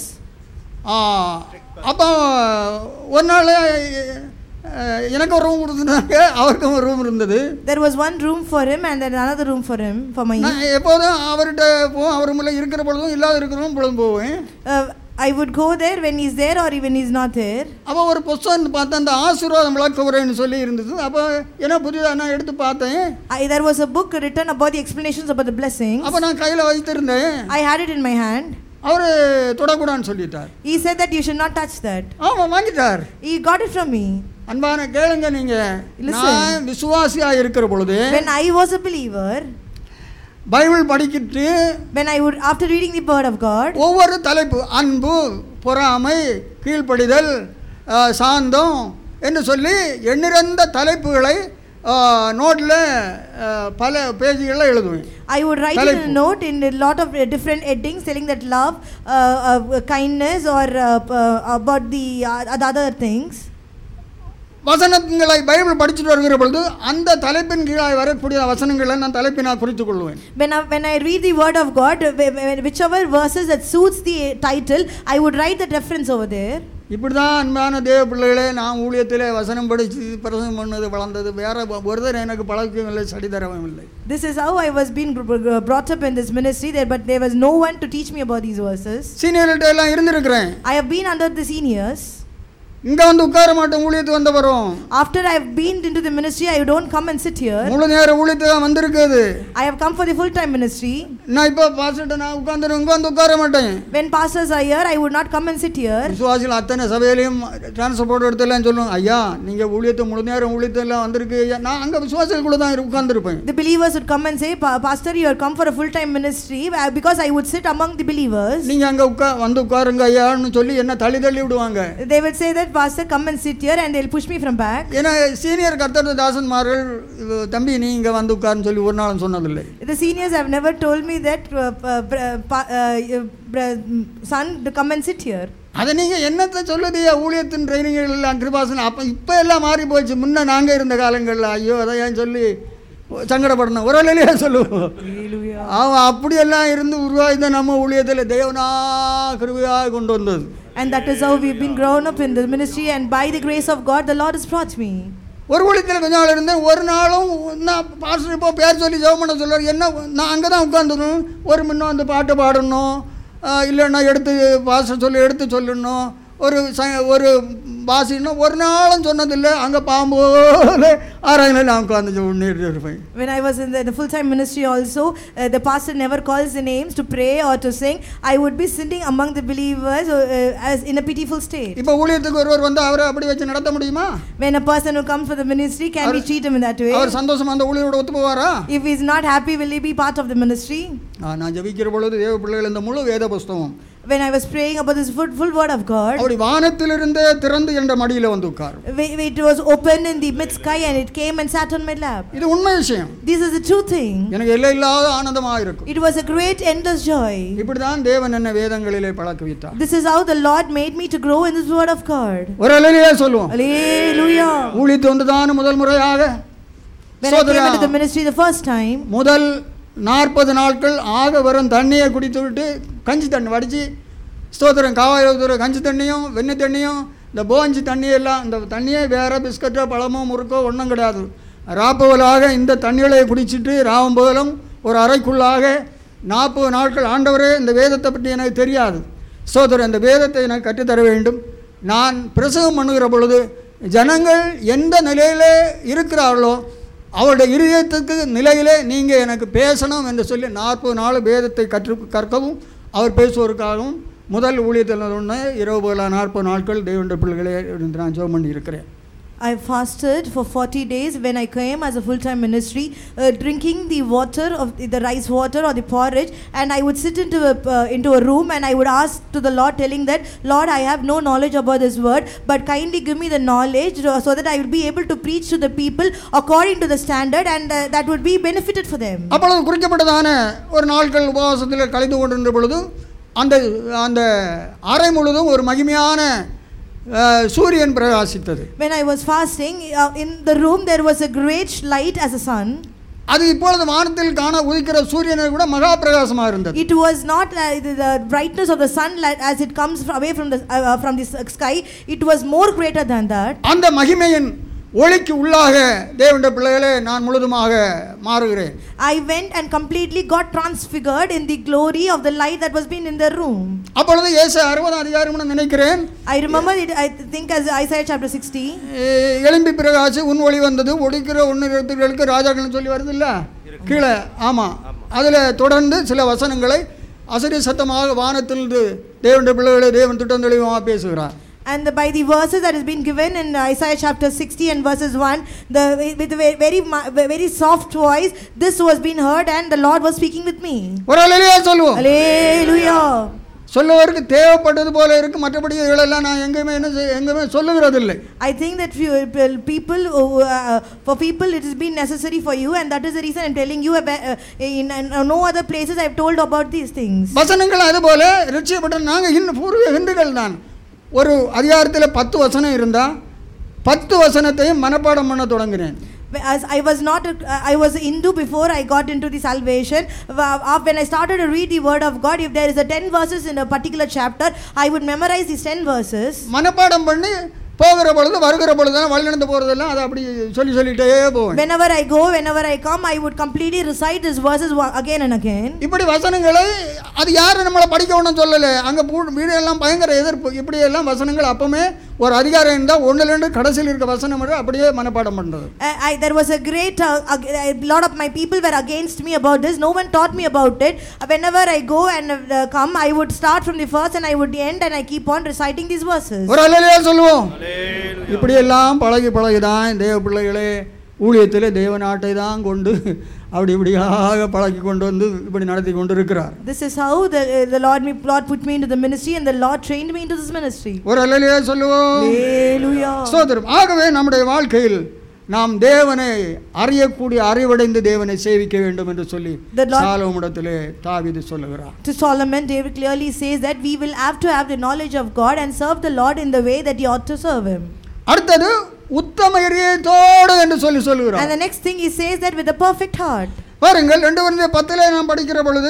அப்போ ஒரு நாள் எனக்கு ஒரு ரூம் கொடுத்துட்டாங்க, அவருக்கும் ஒரு room இருந்தது. There was one room for him and then another room for him for my. நான் எப்போதும் அவர்கிட்ட போவோம், அவர் ரூமில் இருக்கிற பொழுதும் இல்லாத இருக்கிறதும் பொழுதும் போவேன். I would go there when he's there or even he's not there. அப்போ ஒரு புத்தகம் பார்த்தேன், அந்த ஆசீர்வாதம் விளக்க உரைன்னு சொல்லி இருந்தது. அப்போ என்ன புதிதாக நான் எடுத்து பார்த்தேன். There was a book written about the explanations about the blessings. அப்போ நான் கையில் வைத்திருந்தேன். I had it in my hand. அவர் தொடக்கூடாதுன்னு சொல்லிட்டார். He said that you should not touch that. ஆமாம், வாங்கிட்டார். He got it from me. அன்பான கேளுங்க, நீங்க நான் விசுவாசியா இருக்கிற பொழுது, when I was a believer, Bible படிக்கிட்டு, when I would after reading the word of God, ஒவ்வொரு தலைப்பு அன்பு, பொறாமை, கீழ்ப்படிதல், சாந்தம் என்று சொல்லி எண்ணிறந்த தலைப்புகளை நோட்ல பல பேஜ்களில் எழுதுவேன். I would write in a note in a lot of different headings telling that love, uh, uh, kindness or uh, uh, about the uh, other things. வசனங்களை பைபிள் படிச்சுட்டு வருகிற பொழுது அந்த தலைப்பின் கீழாய் வரக்கூடிய வசனங்களை நான் தலைப்பை நான் குறித்துக் கொள்வேன். When I, when I read the word of God, whichever verses that suits the title, I would write the reference over there. இப்படி தான் அன்பான தேவ பிள்ளைகளே, நான் ஊழியத்தில் வசனம் படித்து பிரசங்கம் பண்ணது வளர்ந்தது. வேற ஒருத்தர் எனக்கு பழக்கம் இல்லை, சடி தரவும் இல்லை. This is how I was being brought up in this ministry there, but there was no one to teach me about these verses. சீனியர்கிட்ட எல்லாம் இருந்திருக்கிறேன். I have been under the seniors. இங்க வந்து உட்கார மாட்டோம், ஊழியத்துக்கு வந்த வரோம். After I have been into the ministry, I don't come and sit here. முழு நேர ஊழியத்துக்கு தான் வந்திருக்குது. I have come for the full time ministry. நான் இப்ப பாஸ்டர்ட்ட நான் உட்கார்ந்து இங்க வந்து உட்கார மாட்டேன். When pastors are here, I would not come and sit here. விசுவாசிகள் அத்தனை சபையிலையும் டிரான்ஸ்போர்ட் எடுத்தெல்லாம் சொல்லுவாங்க, ஐயா நீங்க ஊழியத்து முழு நேரம் ஊழியத்தெல்லாம் வந்திருக்கு. நான் அங்க விசுவாசிகள் கூட தான் உட்கார்ந்துருப்பேன். The believers would come and say, Pastor, you have come for a full time ministry, because I would sit among the believers. நீங்க அங்க உட்கா வந்து உட்காருங்க ஐயான்னு சொல்லி என்ன தள்ளி தள்ளி விடுவாங்க. They would say that, Pastor, come and sit here, and they'll push me from back. ஏன்னா சீனியர் கர்த்தர் தாசன்மார்கள் தம்பி நீ இங்க வந்து உட்கார்ன்னு சொல்லி ஒரு நாளும் சொன்னதில்லை. The seniors have never told me that, uh, uh, uh, son, to come and sit here. அதை நீங்கள் என்னத்தை சொல்லுதியா ஊழியத்தின் ட்ரைனிங்கள் எல்லாம் கிருபாசன். அப்போ இப்போ எல்லாம் மாறி போச்சு. முன்னே நாங்கள் இருந்த காலங்களில் ஐயோ அதை ஏன் சொல்லி சங்கடப்படணும். ஒரு வேலையிலேயே சொல்லுவோம். அவன் அப்படியெல்லாம் இருந்து உருவாகி தான் நம்ம ஊழியத்தில் தேவனா கிருபையாக கொண்டு வந்தது. And that is how we've been grown up in the ministry, and by the grace of God, the Lord has brought me. ஒரு ஊழியத்தில் கொஞ்ச நாள் இருந்தேன். ஒரு நாளும் நான் பாஸ்டர் இப்போ பேர் சொல்லி ஜெபம் பண்ண சொல்லுவார். என்ன நான் அங்கே தான் உட்காந்துடணும், ஒரு முன்னும் அந்த பாட்டு பாடணும், இல்லைன்னா எடுத்து பாஸ்டர் சொல்லி எடுத்து சொல்லணும், ஒரு ச ஒரு வாசின்னா ஒரு நாளும் சொன்னதில்லை, அங்கே பாம்போல ஆறாயிரம் நான் உட்காந்து முன்னேறி இருப்பேன். When I was in the, the full-time ministry also, uh, the pastor never calls the names to pray or to sing. I would be sitting among the believers uh, as in a pitiful state. இப்போ ஊழியத்துக்கு ஒருவர் வந்து அவரை அப்படி வச்சு நடத்த முடியுமா? When a person who comes for the ministry, can we treat him in that way? அவர் சந்தோஷமா அந்த ஊழியரோட ஒத்து போவாரா? If he is not happy, will he be part of the ministry? நான் ஜெபிக்கிற பொழுது தேவ பிள்ளைகள் இந்த முழு வேத புஸ்தகம் When I was praying about this full, full word of God, அப்படி வானத்திலிருந்தே திறந்து என்ற மடியில வந்து உட்காரும். it was open in the mid sky and it came and sat on my lap. இது உண்மை விஷயம். This is a true thing. எனக்கு எல்லை இல்லாத ஆனந்தமாக இருக்கும். It was a great endless joy. இப்படி தான் தேவன் என்ன வேதங்களிலே பழக்குவித்தார். This is how the Lord made me to grow in this word of God. ஒரு அல்லேலூயா சொல்லுவோம். Hallelujah. ஊழியத்து வந்ததான முதல் முறையாக When I came into the ministry the first time, முதல் நாற்பது நாட்கள் ஆக வரும் தண்ணியை குடித்து விட்டு கஞ்சி தண்ணி வடித்து ஸ்தோத்திரம் காவாய் கஞ்சி தண்ணியும் வெண்ணெய் தண்ணியும் இந்த போஞ்சி தண்ணியெல்லாம் இந்த தண்ணியே வேறு பிஸ்கட்டோ பழமோ முறுக்கோ ஒன்றும் கிடையாது. ராப்பகலாக இந்த தண்ணிகளை குடிச்சிட்டு ராவும் போலும் ஒரு அறைக்குள்ளாக நாற்பது நாட்கள் ஆண்டவரே இந்த வேதத்தை பற்றி எனக்கு தெரியாது, ஸ்தோத்திரம் இந்த வேதத்தை எனக்கு கற்றுத்தர வேண்டும். நான் பிரசவம் பண்ணுகிற பொழுது ஜனங்கள் எந்த நிலையில் இருக்கிறார்களோ அவருடைய இருதயத்துக்கு நிலையிலே நீங்கள் எனக்கு பேசணும் என்று சொல்லி நாற்பது நாள் வேதத்தை கற்று கற்கவும் அவர் பேசுவதற்காகவும் முதல் ஊழியத்தில் ஒன்று இரவு போல நாற்பது நாட்கள் தேவனுடைய பிள்ளைகளே இருந்து நான் ஜெபம் பண்ணி இருக்கிறேன். I fasted for forty days when I came as a full-time ministry, uh, drinking the water of the rice water or the porridge, and I would sit into a uh, into a room and I would ask to the Lord, telling that, Lord, I have no knowledge about this word, but kindly give me the knowledge so that I will be able to preach to the people according to the standard, and uh, that would be benefited for them. அப்பொழுது குறிக்கப்பட்டதான ஒரு நாட்கள் உபவாசத்தில் கழித்து கொண்டிருந்த பொழுது அந்த அந்த அறை முழுதும் ஒரு மகிமையான சூரியன் பிரகாசித்தது. When I was fasting, uh, in the room there was a great light as a sun. அது இப்பொழுது வானத்தில் காண உதிக்கிற சூரியனை கூட மகா பிரகாசமாக இருந்தது. It was not uh, the, the brightness of the sun as it comes away from the uh, from the sky. It was more greater than that. அந்த மகிமையின் ஒளிக்கு உள்ளாக தேவனுடைய பிள்ளைகளே நான் முழுதுமாக மாறுகிறேன். I went and completely got transfigured in the glory of the light that was been in the room. அப்பொழுது ஏசாயா அறுபதாம் அதிகாரம்னு நினைக்கிறேன். I remember it, I think as Isaiah chapter sixty. எழும்பி பிரகாசி உன் ஒளி வந்தது ஒளிக்கிற ஒன்னிரத்துகளுக்கு ராஜாக்கள்னு சொல்லி வருது இல்ல கீழே. ஆமாம், அதில் தொடர்ந்து சில வசனங்களை அசரி சத்தமாக வானத்திலிருந்து தேவனுடைய பிள்ளைகளை தேவன் திட்டம் தெளிவாக பேசுகிறார். And by the verses that has been given in Isaiah chapter sixty and verses one, the with a very very soft voice, this was being heard and the Lord was speaking with me. ஒரு அல்லேலூயா சொல்லுவோம். Hallelujah. சொல்லுவதற்கு தேவைப்பட்டது போல இருக்கு, மற்றபடி இதெல்லாம் நான் எங்கேயுமே என்ன எங்கேயுமே சொல்லுகிறதில்லை. I think that few people uh, for people it has been necessary for you, and that is the reason I'm telling you about, uh, in uh, no other places I've told about these things. வசனங்கள் அதுபோல ரட்சிக்கப்பட்ட நாங்கள் இன்னும் பூர்வீக ஹிந்துக்கள் தான். ஒரு அதிகாரத்தில் பத்து வசனம் இருந்தால் பத்து வசனத்தையும் மனப்பாடம் பண்ண தொடங்கினேன். As I was not a, I was a Hindu before I got into the salvation. When I started to read the word of God, if there is a ten verses in a particular chapter, I would memorize these ten verses. மனப்பாடம் பண்ணி போகிற பொழுது வருகிற பொழுது வழி நடந்து போகிறதெல்லாம் அதை அப்படி சொல்லி சொல்லிட்டே போவேன். Whenever I go, whenever I come, I would completely recite these verses again and again. இப்படி வசனங்களை அது யாரும் நம்மளை படிக்கணும்னு சொல்லலை. அங்கே வீடியோ எல்லாம் பயங்கர எதிர்ப்பு. இப்படி எல்லாம் வசனங்கள் அப்பவுமே ஒரு அதிகாரம் இருந்தால் ஒன்று ரெண்டு கடைசியில் இருக்க வசனம் அப்படியே மனப்பாடம் பண்ணுறது. There was a great uh, a lot of my people were against me about this. No one taught me about it. Whenever I go and uh, come, I would start from the first and I would end and I keep on reciting these verses. ஒரு அல்லேலூயா சொல்லுவோம். இப்படி எல்லாம் பழகி பழகிதான் தேவ பிள்ளைகளே ஊழியத்தில் தேவ நாட்டை தான் கொண்டு அப்படி இப்படியாக பழகி கொண்டு வந்து இப்படி நடத்தி கொண்டு இருக்கிறார். This is how the uh, the Lord me Lord put me into the ministry and the Lord trained me into this ministry. ஒரு அல்லேலூயா சொல்லுவோம். Hallelujah. ஸ்தோத்திரம். ஆகவே நம்முடைய வாழ்க்கையில் நாம் தேவனை அறியக்கூடிய அறிவடைந்து தேவனை சேவிக்க வேண்டும் என்று சொல்லி சாலோமோனிடத்திலே தாவீது சொல்லுகிறார். To Solomon, David clearly says that we will have to have the knowledge of God and serve the Lord in the way that he ought to serve him. அடுத்தது உத்தம இதயத்தோடு என்று சொல்லி சொல்லுகிறார். And the next thing he says that with a perfect heart. பாருங்கள் ரெண்டு கொரிந்தியர் பத்தில் நாம் படிக்கிற பொழுது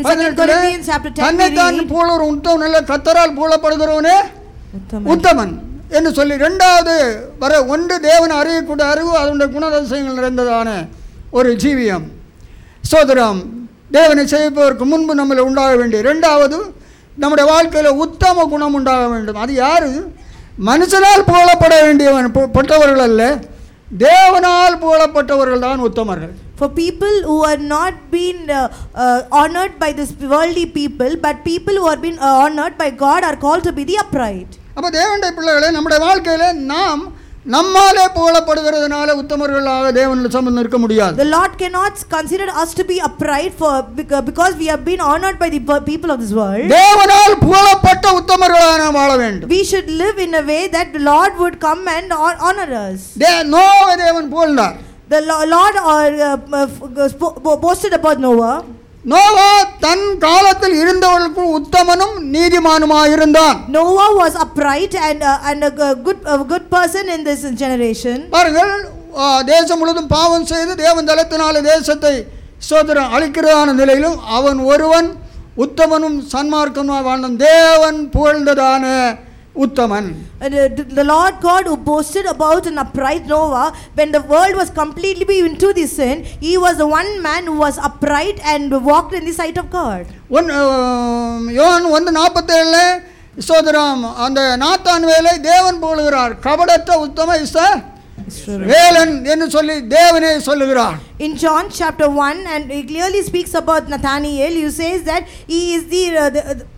தன்னைத்தான் போல ஒரு உத்தமன் நல்ல கர்த்தரால் போலப்படுகிறவனே உத்தமன் என்று சொல்லி இரண்டாவது வர ஒன்று தேவனை அறியக்கூடிய அறிவு அதனுடைய குணாதிசயங்கள் நிறைந்ததான ஒரு ஜீவியம். சோதரம் தேவனை செய்வதற்கு முன்பு நம்மளை உண்டாக வேண்டிய இரண்டாவது நம்முடைய வாழ்க்கையில் உத்தம குணம் உண்டாக வேண்டும். அது யாரு? மனுஷனால் புகழப்பட வேண்டியவன் பட்டவர்கள் அல்ல, தேவனால் புகழப்பட்டவர்கள் தான் உத்தமர்கள். For people who are not been uh, uh, honored by this worldly people, but people who are been uh, honored by God are called to be the upright. அப்போ தேவனுடைய பிள்ளைகளே, நம்முடைய வாழ்க்கையில் நாம் நம்மாலே புகழப்படுகிறதுனால உத்தமர்களாக தேவனில் சம்பந்தம் இருக்க முடியாது. The Lord cannot consider us to be upright for because we have been honored by the people of this world. தேவனால் புகழப்பட்ட உத்தமர்களாக நாம் வாழ வேண்டும். We should live in a way that the Lord would come and honor us. நோவாவை தேவன் புகழ்ந்தார். The Lord uh, boasted about Noah. Noah தன் காலத்தில் இருந்தவர்களுக்கு உத்தமனும் நீதிமானுமாய் இருந்தான். Noah was upright and uh, and a good a good person in this generation. பாருங்கள், தேசம் முழுவதும் பாவம் செய்து தேவன் தலத்தினாலே தேசத்தை சோதரன் அழிக்கிறதான நிலையிலும் அவன் ஒருவன் உத்தமனும் சன்மார்க்கனுமாய் வாழ்ந்தான். தேவன் புகழ்ந்ததான உத்தமன். The Lord God who boasted about an upright Noah, when the world was completely into the sin, he was the one man who was upright and walked in the sight of God. One யோவான் ஒன்று நாற்பத்தேழுல சோதரம் அந்த Nathan வேலை தேவன் புகழுகிறார். கபடற்ற உத்தம இஸ்த வேலன் என்று சொல்லி தேவனே சொல்லுகிறார். In John chapter one, and he clearly speaks about Nathaniel, he says that he is the, uh, the, the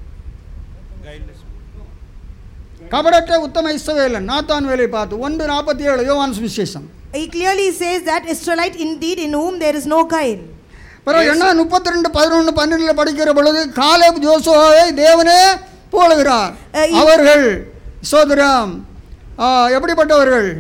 கபடற்ற Uttama இஸ்ரவேலன் Nathan வேலை பார்த்து ஒன்று நாற்பத்தி ஏழு யோவான் சுவிசேஷம். He clearly says that Israelite indeed in whom there is no guile. பிறகு என்ன முப்பத்தி ரெண்டு பதினொன்று பன்னெண்டுல படிக்கிற பொழுது காலேப் யோசுவாவை தேவனே புகழுகிறார். அவர்கள் சோதரம் எப்படிப்பட்டவர்கள்?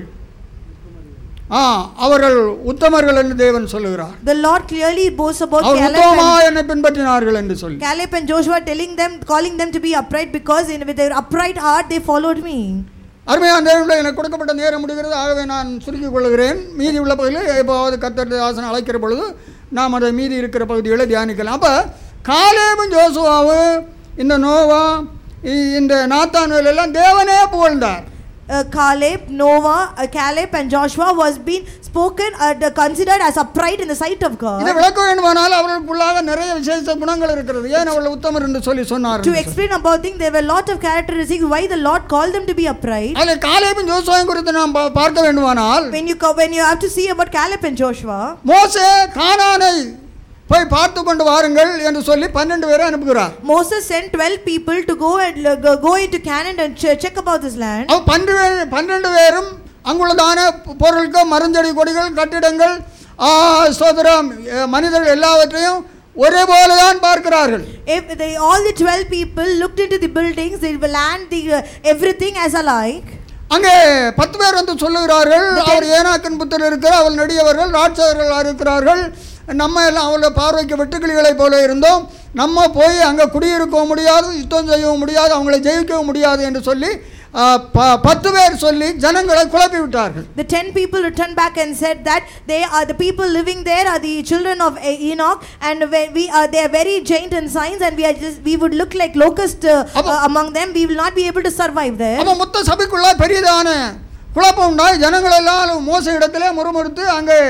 ஆ அவர்கள் உத்தமர்கள் என்று தேவன் சொல்லுகிறார். The Lord clearly boasts about Caleb என்னை பின்பற்றினார்கள் என்று சொல்லி. Caleb and Joshua telling them, calling them to be upright because in with their upright heart they followed me. அருமையான தேவனுடைய எனக்கு கொடுக்கப்பட்ட நேரம் முடிகிறது. ஆகவே நான் சுருக்கிக் கொள்கிறேன். மீதி உள்ள பகுதியில் எப்போது கர்த்தருடைய ஆசனம் அழைக்கிற பொழுது நாம் அதை மீதி இருக்கிற பகுதிகளை தியானிக்கலாம். அப்போ காலேபும் ஜோசுவாவும் இந்த நோவா இந்த நாத்தான் வேலையெல்லாம் தேவனே புகழ்ந்தார். Uh, Caleb, Noah, uh, Caleb and Joshua was being spoken and uh, considered as upright in the sight of God. இதை விளக்க வேண்டுமானால் அவர்களுக்குள்ளாக நிறைய விசேஷ குணங்கள் இருக்கிறது. ஏன் அவர்கள் உத்தமர் என்று சொல்லி சொன்னார்? To explain about things, there were a lot of characteristics why the Lord called them to be upright. அதில் காலேபும் ஜோசுவாவும் குறித்து நாம் பார்க்க வேண்டுமானால், when you when you have to see about Caleb and Joshua, மோசே கானானை போய் பார்த்து கொண்டு வாருங்கள் என்று சொல்லி பன்னெண்டு பேரை அனுப்புகிறார். Moses sent twelve people to go and uh, go into Canaan and check about this land. அவ பன்னிரண்டு பன்னிரண்டு பேரும் அங்குள்ளதான பொருட்கள், மரஞ்செடி கொடிகள், கட்டிடங்கள், சோதரம், மனிதர்கள் எல்லாவற்றையும் ஒரே போல தான் பார்க்கிறார்கள். If they all the twelve people looked into the buildings, the land, the uh, everything as alike. அங்கே பத்து பேர் வந்து சொல்லுகிறார்கள், அவர் ஏனாக்கின் புத்திரர் இருக்கிறார், அவள் நெடியவர்கள் ராட்சதர்கள் இருக்கிறார்கள், நம்ம எல்லாம் அவளை பார்வைக்கு வெட்டுக்கிளிகளை போல இருந்தோம், நம்ம போய் அங்கே குடியிருக்கவும் முடியாது, யுத்தம் செய்யவும் முடியாது, அவங்களை ஜெயிக்கவும் முடியாது என்று சொல்லி பத்து பேர் சொல்லி ஜனங்களை குழப்பி விட்டார்கள். The ten people returned back and said that they are the people living there are the children of Enoch, and we are they are very giant in size, and we are just we would look like locusts uh, uh, among them. We will not be able to survive there. அப்ப மொத்த சபைக்குள்ள பெரியதான குழப்பம் உண்டாய் ஜனங்கள் எல்லாம் மோசே இடத்திலே முறுமுறுத்து அங்கே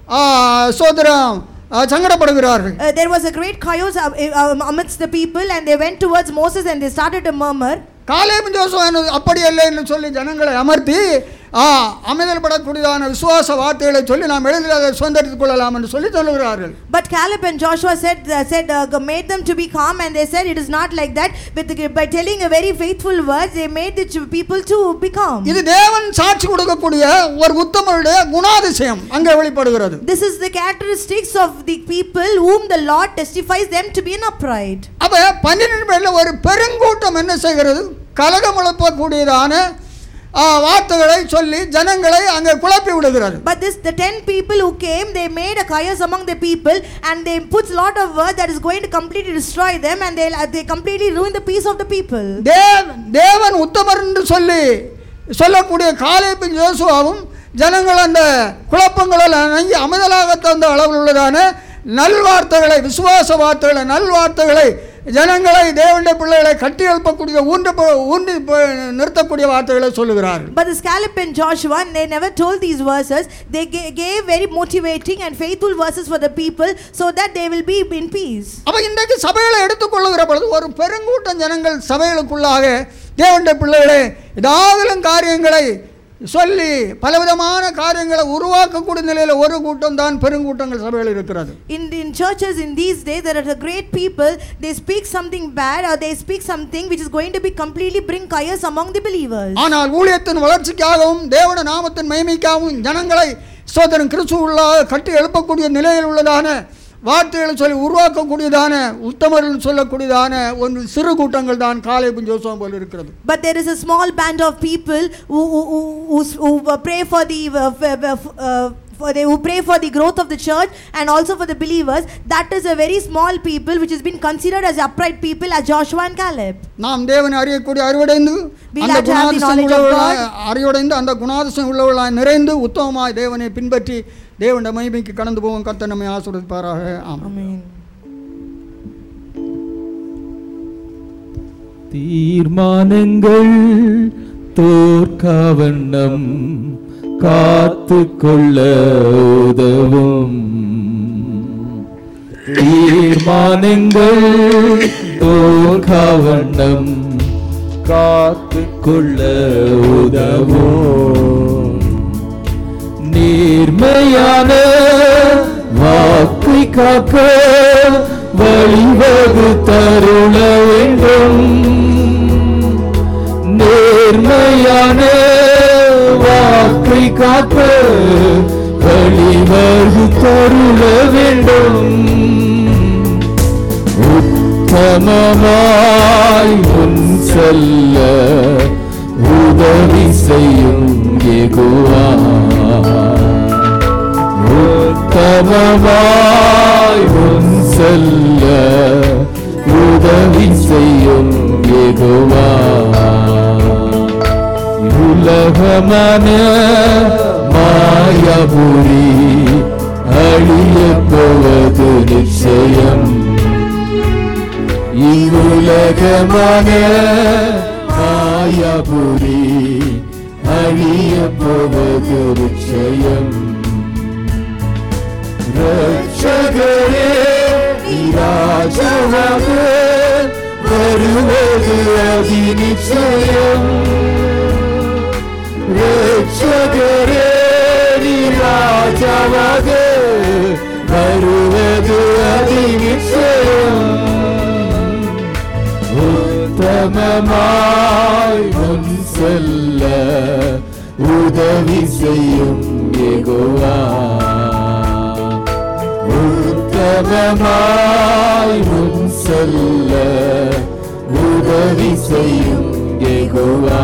சோதரம் சங்கடப்படுகிறார்கள். Uh, there was a great chaos amidst the people, and they went towards Moses and they started to murmur. Caleb Joshua அப்படி இல்லை என்று சொல்லி ஜனங்களை அமர்த்தி அமைதல்படக்கூடியதான விசுவாச வார்த்தைகளை சொல்லி நாம் எளிதில் அதை சுதந்திரித்துக் கொள்ளலாம் என்று சொல்லி சொல்லுகிறார்கள். But Caleb and Joshua said uh, said uh, made them to be calm, and they said it is not like that. With the, by telling a very faithful words, they made the people to be calm. இது தேவன் சாட்சி கொடுக்கக்கூடிய ஒரு உத்தமருடைய குணாதிசயம் அங்கே வெளிப்படுகிறது. This is the characteristics of the people whom the Lord testifies them to be an upright. அப்ப பன்னிரண்டு பேர்ல ஒரு பெருங்கூட்டம் என்ன செய்கிறது? கலகம் எழுப்பக்கூடியதான வார்த்தைகளை சொல்லி ஜனங்களை அங்கே குழப்பி விடுகிறது. But this the ten people who came, they made a chaos among the people, and they put a lot of words that is going to completely destroy them, and they they completely ruin the peace of the people. தேவன் உத்தமர் என்று சொல்லி சொல்லக்கூடிய காலேபும் யோசுவாவும் ஜனங்கள் அந்த குழப்பங்களில் அடங்கி அமைதலாக தந்த அளவில் உள்ளதான நல்வார்த்தைகளை, விசுவாச வார்த்தைகளை, நல்வார்த்தைகளை ஜனங்களை தேவனுடைய பிள்ளைகளை கட்டி எழுப்பக்கூடிய ஊன்ற ஊன்றி நிறுத்தக்கூடிய வார்த்தைகளை சொல்லுகிறார். But the Caleb and Joshua, they never told these verses. They gave very motivating and faithful verses for the people so that they will be in peace. அப்ப இன்றைக்கு சபைகளை எடுத்துக்கொள்ளுகிற பொழுது ஒரு பெருங்கூட்டம் ஜனங்கள் சபைகளுக்குள்ளாக தேவனுடைய பிள்ளைகளே ஏதாவது காரியங்களை சொல்லி பலவிதமான காரியங்களை உருவாக்கக்கூடிய நிலையில் ஒரு கூட்டம் தான் பெருங்கூட்டங்கள் சபையில் இருக்கிறது. In in churches in these days there are a great people, they speak something bad or they speak something which is going to be completely bring chaos among the believers. ஆனால் ஊழியத்தின் வளர்ச்சிக்காகவும் தேவனுடைய நாமத்தின் மகிமைக்காகவும் ஜனங்களை ஸ்தோத்திரம் கிறிஸ்துவுக்குள்ளாக கட்டி எழுப்பக்கூடிய நிலையில் உள்ளதான வார்த்தைகளை சொல்லி உருவாக்கக்கூடியதான உத்தமர்கள் சொல்லக்கூடியதான ஒரு சிறு கூட்டங்கள் தான் காலேபும் யோசுவாவும் போல இருக்கிறது. But there is a small band of people who who, who, who pray for the uh, uh, for they who pray for the growth of the church and also for the believers. That is a very small people which has been considered as upright people as Joshua and Caleb. நாம் தேவனை அறியக்கூடிய அறிவடைந்து அந்த குணாதிசயம் உள்ளவர்களாய் அறிவடைந்து அந்த குணாதிசயம் உள்ளவர்களாய் நிறைந்து உத்தமமாய் தேவனை பின்பற்றி தேவனுடைய மகிமைக்கு கடந்து போவோம். கர்த்தர் நம்மை ஆசீர்வதிப்பாராக. ஆமென். தீர்மானங்கள் தோற்கவண்ணம் காத்து கொள்ள உதவும். தீர்மானங்கள் தோற்கவண்ணம் காத்து கொள்ள உதவும். நேர்மையான வாக்கை காக்க வழிவகு தருள வேண்டும். நேர்மையான வாக்கை காக்க வழிவகு தருள வேண்டும். உத்தமமாய் முன் செல்ல உதவி செய்யும் யெகோவா. உத்தமமாய் முன் செல்ல உதவி செய்யும் யெகோவா. உலகமான மாயபுரி அழிய போவது நிச்சயம். இவ்வுலகமான மாயபுரி அழிய போவது நிச்சயம். ரட்சகரே ராஜாவாக வருவது அதி நிச்சயம். ரட்சகரே ராஜாவாக வருவது அதி நிச்சயம். உத்தமமாய் முன் செல்ல உதவி செய்யும் யெகோவா. உத்தமமாய் முன் செல்ல உதவி செய்யும் யெகோவா.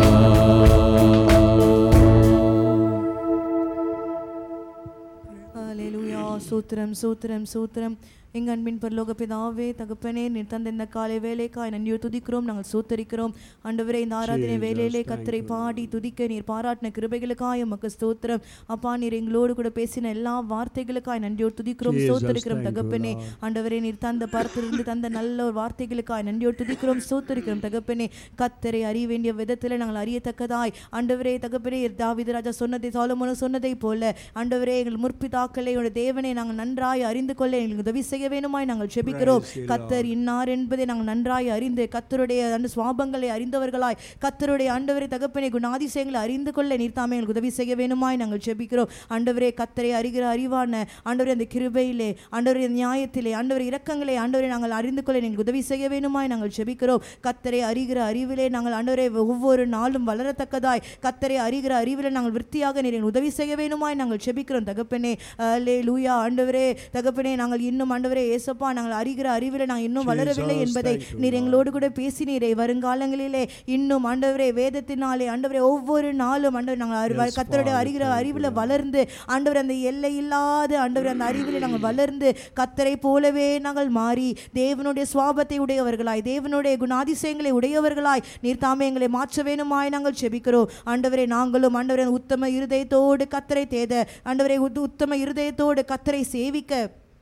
ஹல்லேலூயா. சூத்திரம் சூத்திரம் சூத்திரம். எங்கள் அன்பின் பரலோக பிதாவே தகப்பனே, நீர் தந்த இந்த காலை வேலைக்காய் நன்றியோடு துதிக்கிறோம், நாங்கள் சூத்தரிக்கிறோம். ஆண்டவரே, இந்த ஆராதனை வேலையிலே கர்த்தரை பாடி துதிக்க நீர் பாராட்டின கிருபைகளுக்காய் உமக்கு ஸ்தோத்திரம். அப்பா, நீர் எங்களோடு கூட பேசின எல்லா வார்த்தைகளுக்காய் நன்றியோடு துதிக்கிறோம், சூத்தரிக்கிறோம் தகப்பனே. ஆண்டவரே, நீர் தந்த பரத்திலிருந்து தந்த நல்ல ஒரு வார்த்தைகளுக்காய் நன்றியோடு துதிக்கிறோம், சூத்தரிக்கிறோம் தகப்பனே. கர்த்தரை அறிய வேண்டிய விதத்தில் நாங்கள் அறியத்தக்கதாய் ஆண்டவரே தகப்பனே, தாவீது ராஜா சொன்னதை சாலமோன் சொன்னதை போல ஆண்டவரே, எங்கள் முற்பிதாக்களை தேவனை நாங்கள் நன்றாய் அறிந்து கொள்ள எங்களுக்கு உதவி செய்ய வேணுமாய் நாங்கள் ஜெபிக்கிறோம். கர்த்தர் இன்னார் என்பதை நாங்கள் நன்றாய் அறிந்து கர்த்தருடைய அந்த சுவாபங்களை அறிந்தவர்களாய் கர்த்தருடைய ஆண்டவரே தகப்பனை குணாதிசயங்களை அறிந்து கொள்ள நீர் தாமே எங்களுக்கு உதவி செய்ய வேணுமாய் நாங்கள் ஜெபிக்கிறோம். ஆண்டவரே, கர்த்தரை அறிகிற அறிவான ஆண்டவரே அந்த கிருபையிலே ஆண்டவரே நியாயத்திலே ஆண்டவரே இரக்கங்களை ஆண்டவரை நாங்கள் அறிந்து கொள்ள எங்களுக்கு உதவி செய்ய வேணுமாய் நாங்கள் ஜெபிக்கிறோம். கர்த்தரை அறிகிற அறிவிலே நாங்கள் ஆண்டவரே ஒவ்வொரு நாளும் வளரத்தக்கதாய் கர்த்தரை அறிகிற அறிவிலே நாங்கள் விருத்தியாக நீர் எங்களுக்கு உதவி செய்ய வேணுமாய் நாங்கள் ஜெபிக்கிறோம் தகப்பனே. அல்லேலூயா. ஆண்டவரே தகப்பனே, நாங்கள் இன்னும் ஆண்டவரே ஏசப்பா நாங்கள் அறிகிற அறிவில் நாங்கள் இன்னும் வளரவில்லை என்பதை நீர் எங்களோடு கூட பேசினீரே. வருங்காலங்களிலே இன்னும் ஆண்டவரே வேதத்தினாலே ஆண்டவரே ஒவ்வொரு நாளும் ஆண்டவர் நாங்கள் கர்த்தருடைய அறிகிற அறிவில் வளர்ந்து ஆண்டவர் அந்த எல்லை இல்லாத ஆண்டவர் அந்த அறிவில் நாங்கள் வளர்ந்து கர்த்தரை போலவே நாங்கள் மாறி தேவனுடைய சுவாபத்தை உடையவர்களாய் தேவனுடைய குணாதிசயங்களை உடையவர்களாய் நீர் தாமே எங்களை மாற்ற வேணுமாய் நாங்கள் செபிக்கிறோம். ஆண்டவரே, நாங்களும் ஆண்டவரே உத்தம இருதயத்தோடு கர்த்தரை தேட ஆண்டவரே உத்தம இருதயத்தோடு கர்த்தரை சேவிக்க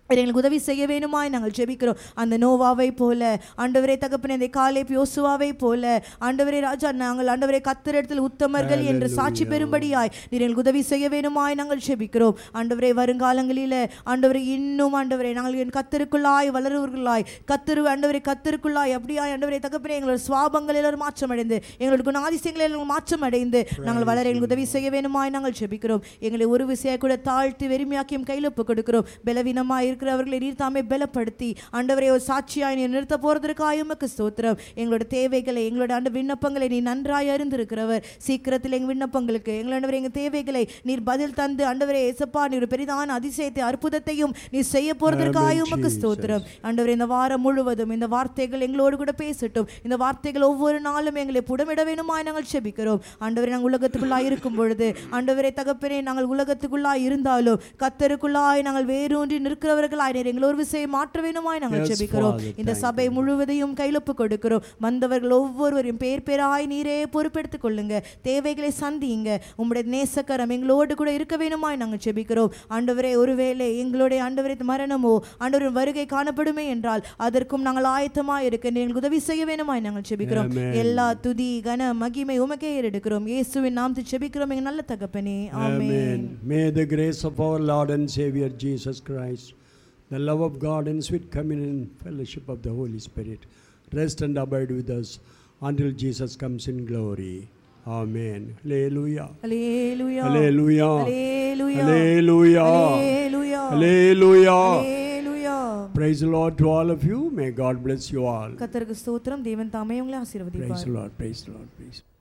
எங்களுக்கு உதவி செய்ய வேணுமாய் நாங்கள் ஜெபிக்கிறோம். அந்த நோவாவை போல ஆண்டவரே தகப்பனே, அந்த காலேப் யோசுவாவை போல ஆண்டவரே ராஜா, நாங்கள் ஆண்டவரே கர்த்தரிடத்தில் உத்தமர்கள் என்று சாட்சி பெறும்படியாய் நீர் எங்களுக்கு உதவி செய்ய வேணுமாய் நாங்கள் ஜெபிக்கிறோம். ஆண்டவரே வருங்காலங்களில் ஆண்டவரே இன்னும் ஆண்டவரே நாங்கள் என் கர்த்தருக்குள்ளாய் வளருவர்களாய், கர்த்தரு ஆண்டவரே கர்த்தருக்குள்ளாய் அப்படியாய் ஆண்டவரே தகப்பனே எங்களோட சுவாபங்கள் எல்லாரும் மாற்றம் அடைந்து, எங்களோட குணாதிசயங்கள் எல்லாம் மாற்றம் அடைந்து நாங்கள் வளர எங்களுக்கு உதவி செய்ய வேணுமாய் நாங்கள் ஜெபிக்கிறோம். எங்களை ஒரு விசையை கூட தாழ்த்தி வெறுமையாக்கியும் கையில் ஒப்பு கொடுக்கிறோம். பலவீனமாய் இருக்கிறவர்களை நீர் தாமே பலப்படுத்தி ஆண்டவரே ஒரு சாட்சியாய் நீர் நிறுத்த போறதற்காக உமக்கு ஸ்தோத்திரம். எங்களோட தேவைகளை, எங்களோட ஆண்டு விண்ணப்பங்களை நீ நன்றாய் அறிந்திருக்கிறவர். சீக்கிரத்தில் எங்கள் விண்ணப்பங்களுக்கு எங்களோட எங்கள் தேவைகளை நீர் பதில் தந்து ஆண்டவரே ஏசப்பா நீர் பெரிதான அதிசயத்தை அற்புதத்தையும் நீர் செய்ய போறதற்காக உமக்கு ஸ்தோத்திரம். ஆண்டவரே இந்த வாரம் முழுவதும் இந்த வார்த்தைகள் எங்களோடு கூட பேசட்டும். இந்த வார்த்தைகள் ஒவ்வொரு நாளும் எங்களை புடமிட வேணுமாய் நாங்கள் செபிக்கிறோம். ஆண்டவரே நாங்கள் உலகத்துக்குள்ளாய் இருக்கும் பொழுது ஆண்டவரே தகப்பனே, நாங்கள் உலகத்துக்குள்ளாய் இருந்தாலும் கர்த்தருக்குள்ளாய் நாங்கள் வேரூன்றி நிற்கிறவர்கள் எங்கள் ஒரு விசையை மாற்ற வேணுமாய் நாங்கள் ஜெபிக்கிறோம். இந்த சபை முழுவதையும் கையொப்பு கொடுக்கிறோம். வந்தவர்கள் ஒவ்வொருவரையும் பேர் பேராய் நீரே பொறுப்பெடுத்துக் கொள்ளுங்க. தேவைகளை சந்திங்க. உம்முடைய நேசக்கரம் எங்களோடு கூட இருக்க வேணுமாய் நாங்கள் ஜெபிக்கிறோம். ஆண்டவரே ஒருவேளை எங்களுடைய ஆண்டவரே மரணமோ ஆண்டவரின் வருகை காணப்படுமே என்றால் அதற்கும் நாங்கள் ஆயத்தமாய் இருக்க எங்களுக்கு உதவி செய்ய வேணுமாய் நாங்கள் ஜெபிக்கிறோம். எல்லா துதி கன மகிமை உமக்கே எடுக்கிறோம். இயேசுவின் நாமத்தில் ஜெபிக்கிறோம் எங்கள் நல்ல தகப்பனே. ஆமென். May the grace of our Lord and Savior Jesus Christ, the love of God and sweet communion and fellowship of the Holy Spirit rest and abide with us until Jesus comes in glory. Amen. Hallelujah. Hallelujah. Hallelujah. Hallelujah. Hallelujah. Hallelujah. Hallelujah. Hallelujah. Praise the Lord to all of you. May God bless you all. கர்த்தருக்கு ஸ்தோத்திரம். தேவன் தாமே உங்களை ஆசீர்வதிப்பார். Praise the Lord. Praise the Lord. Praise.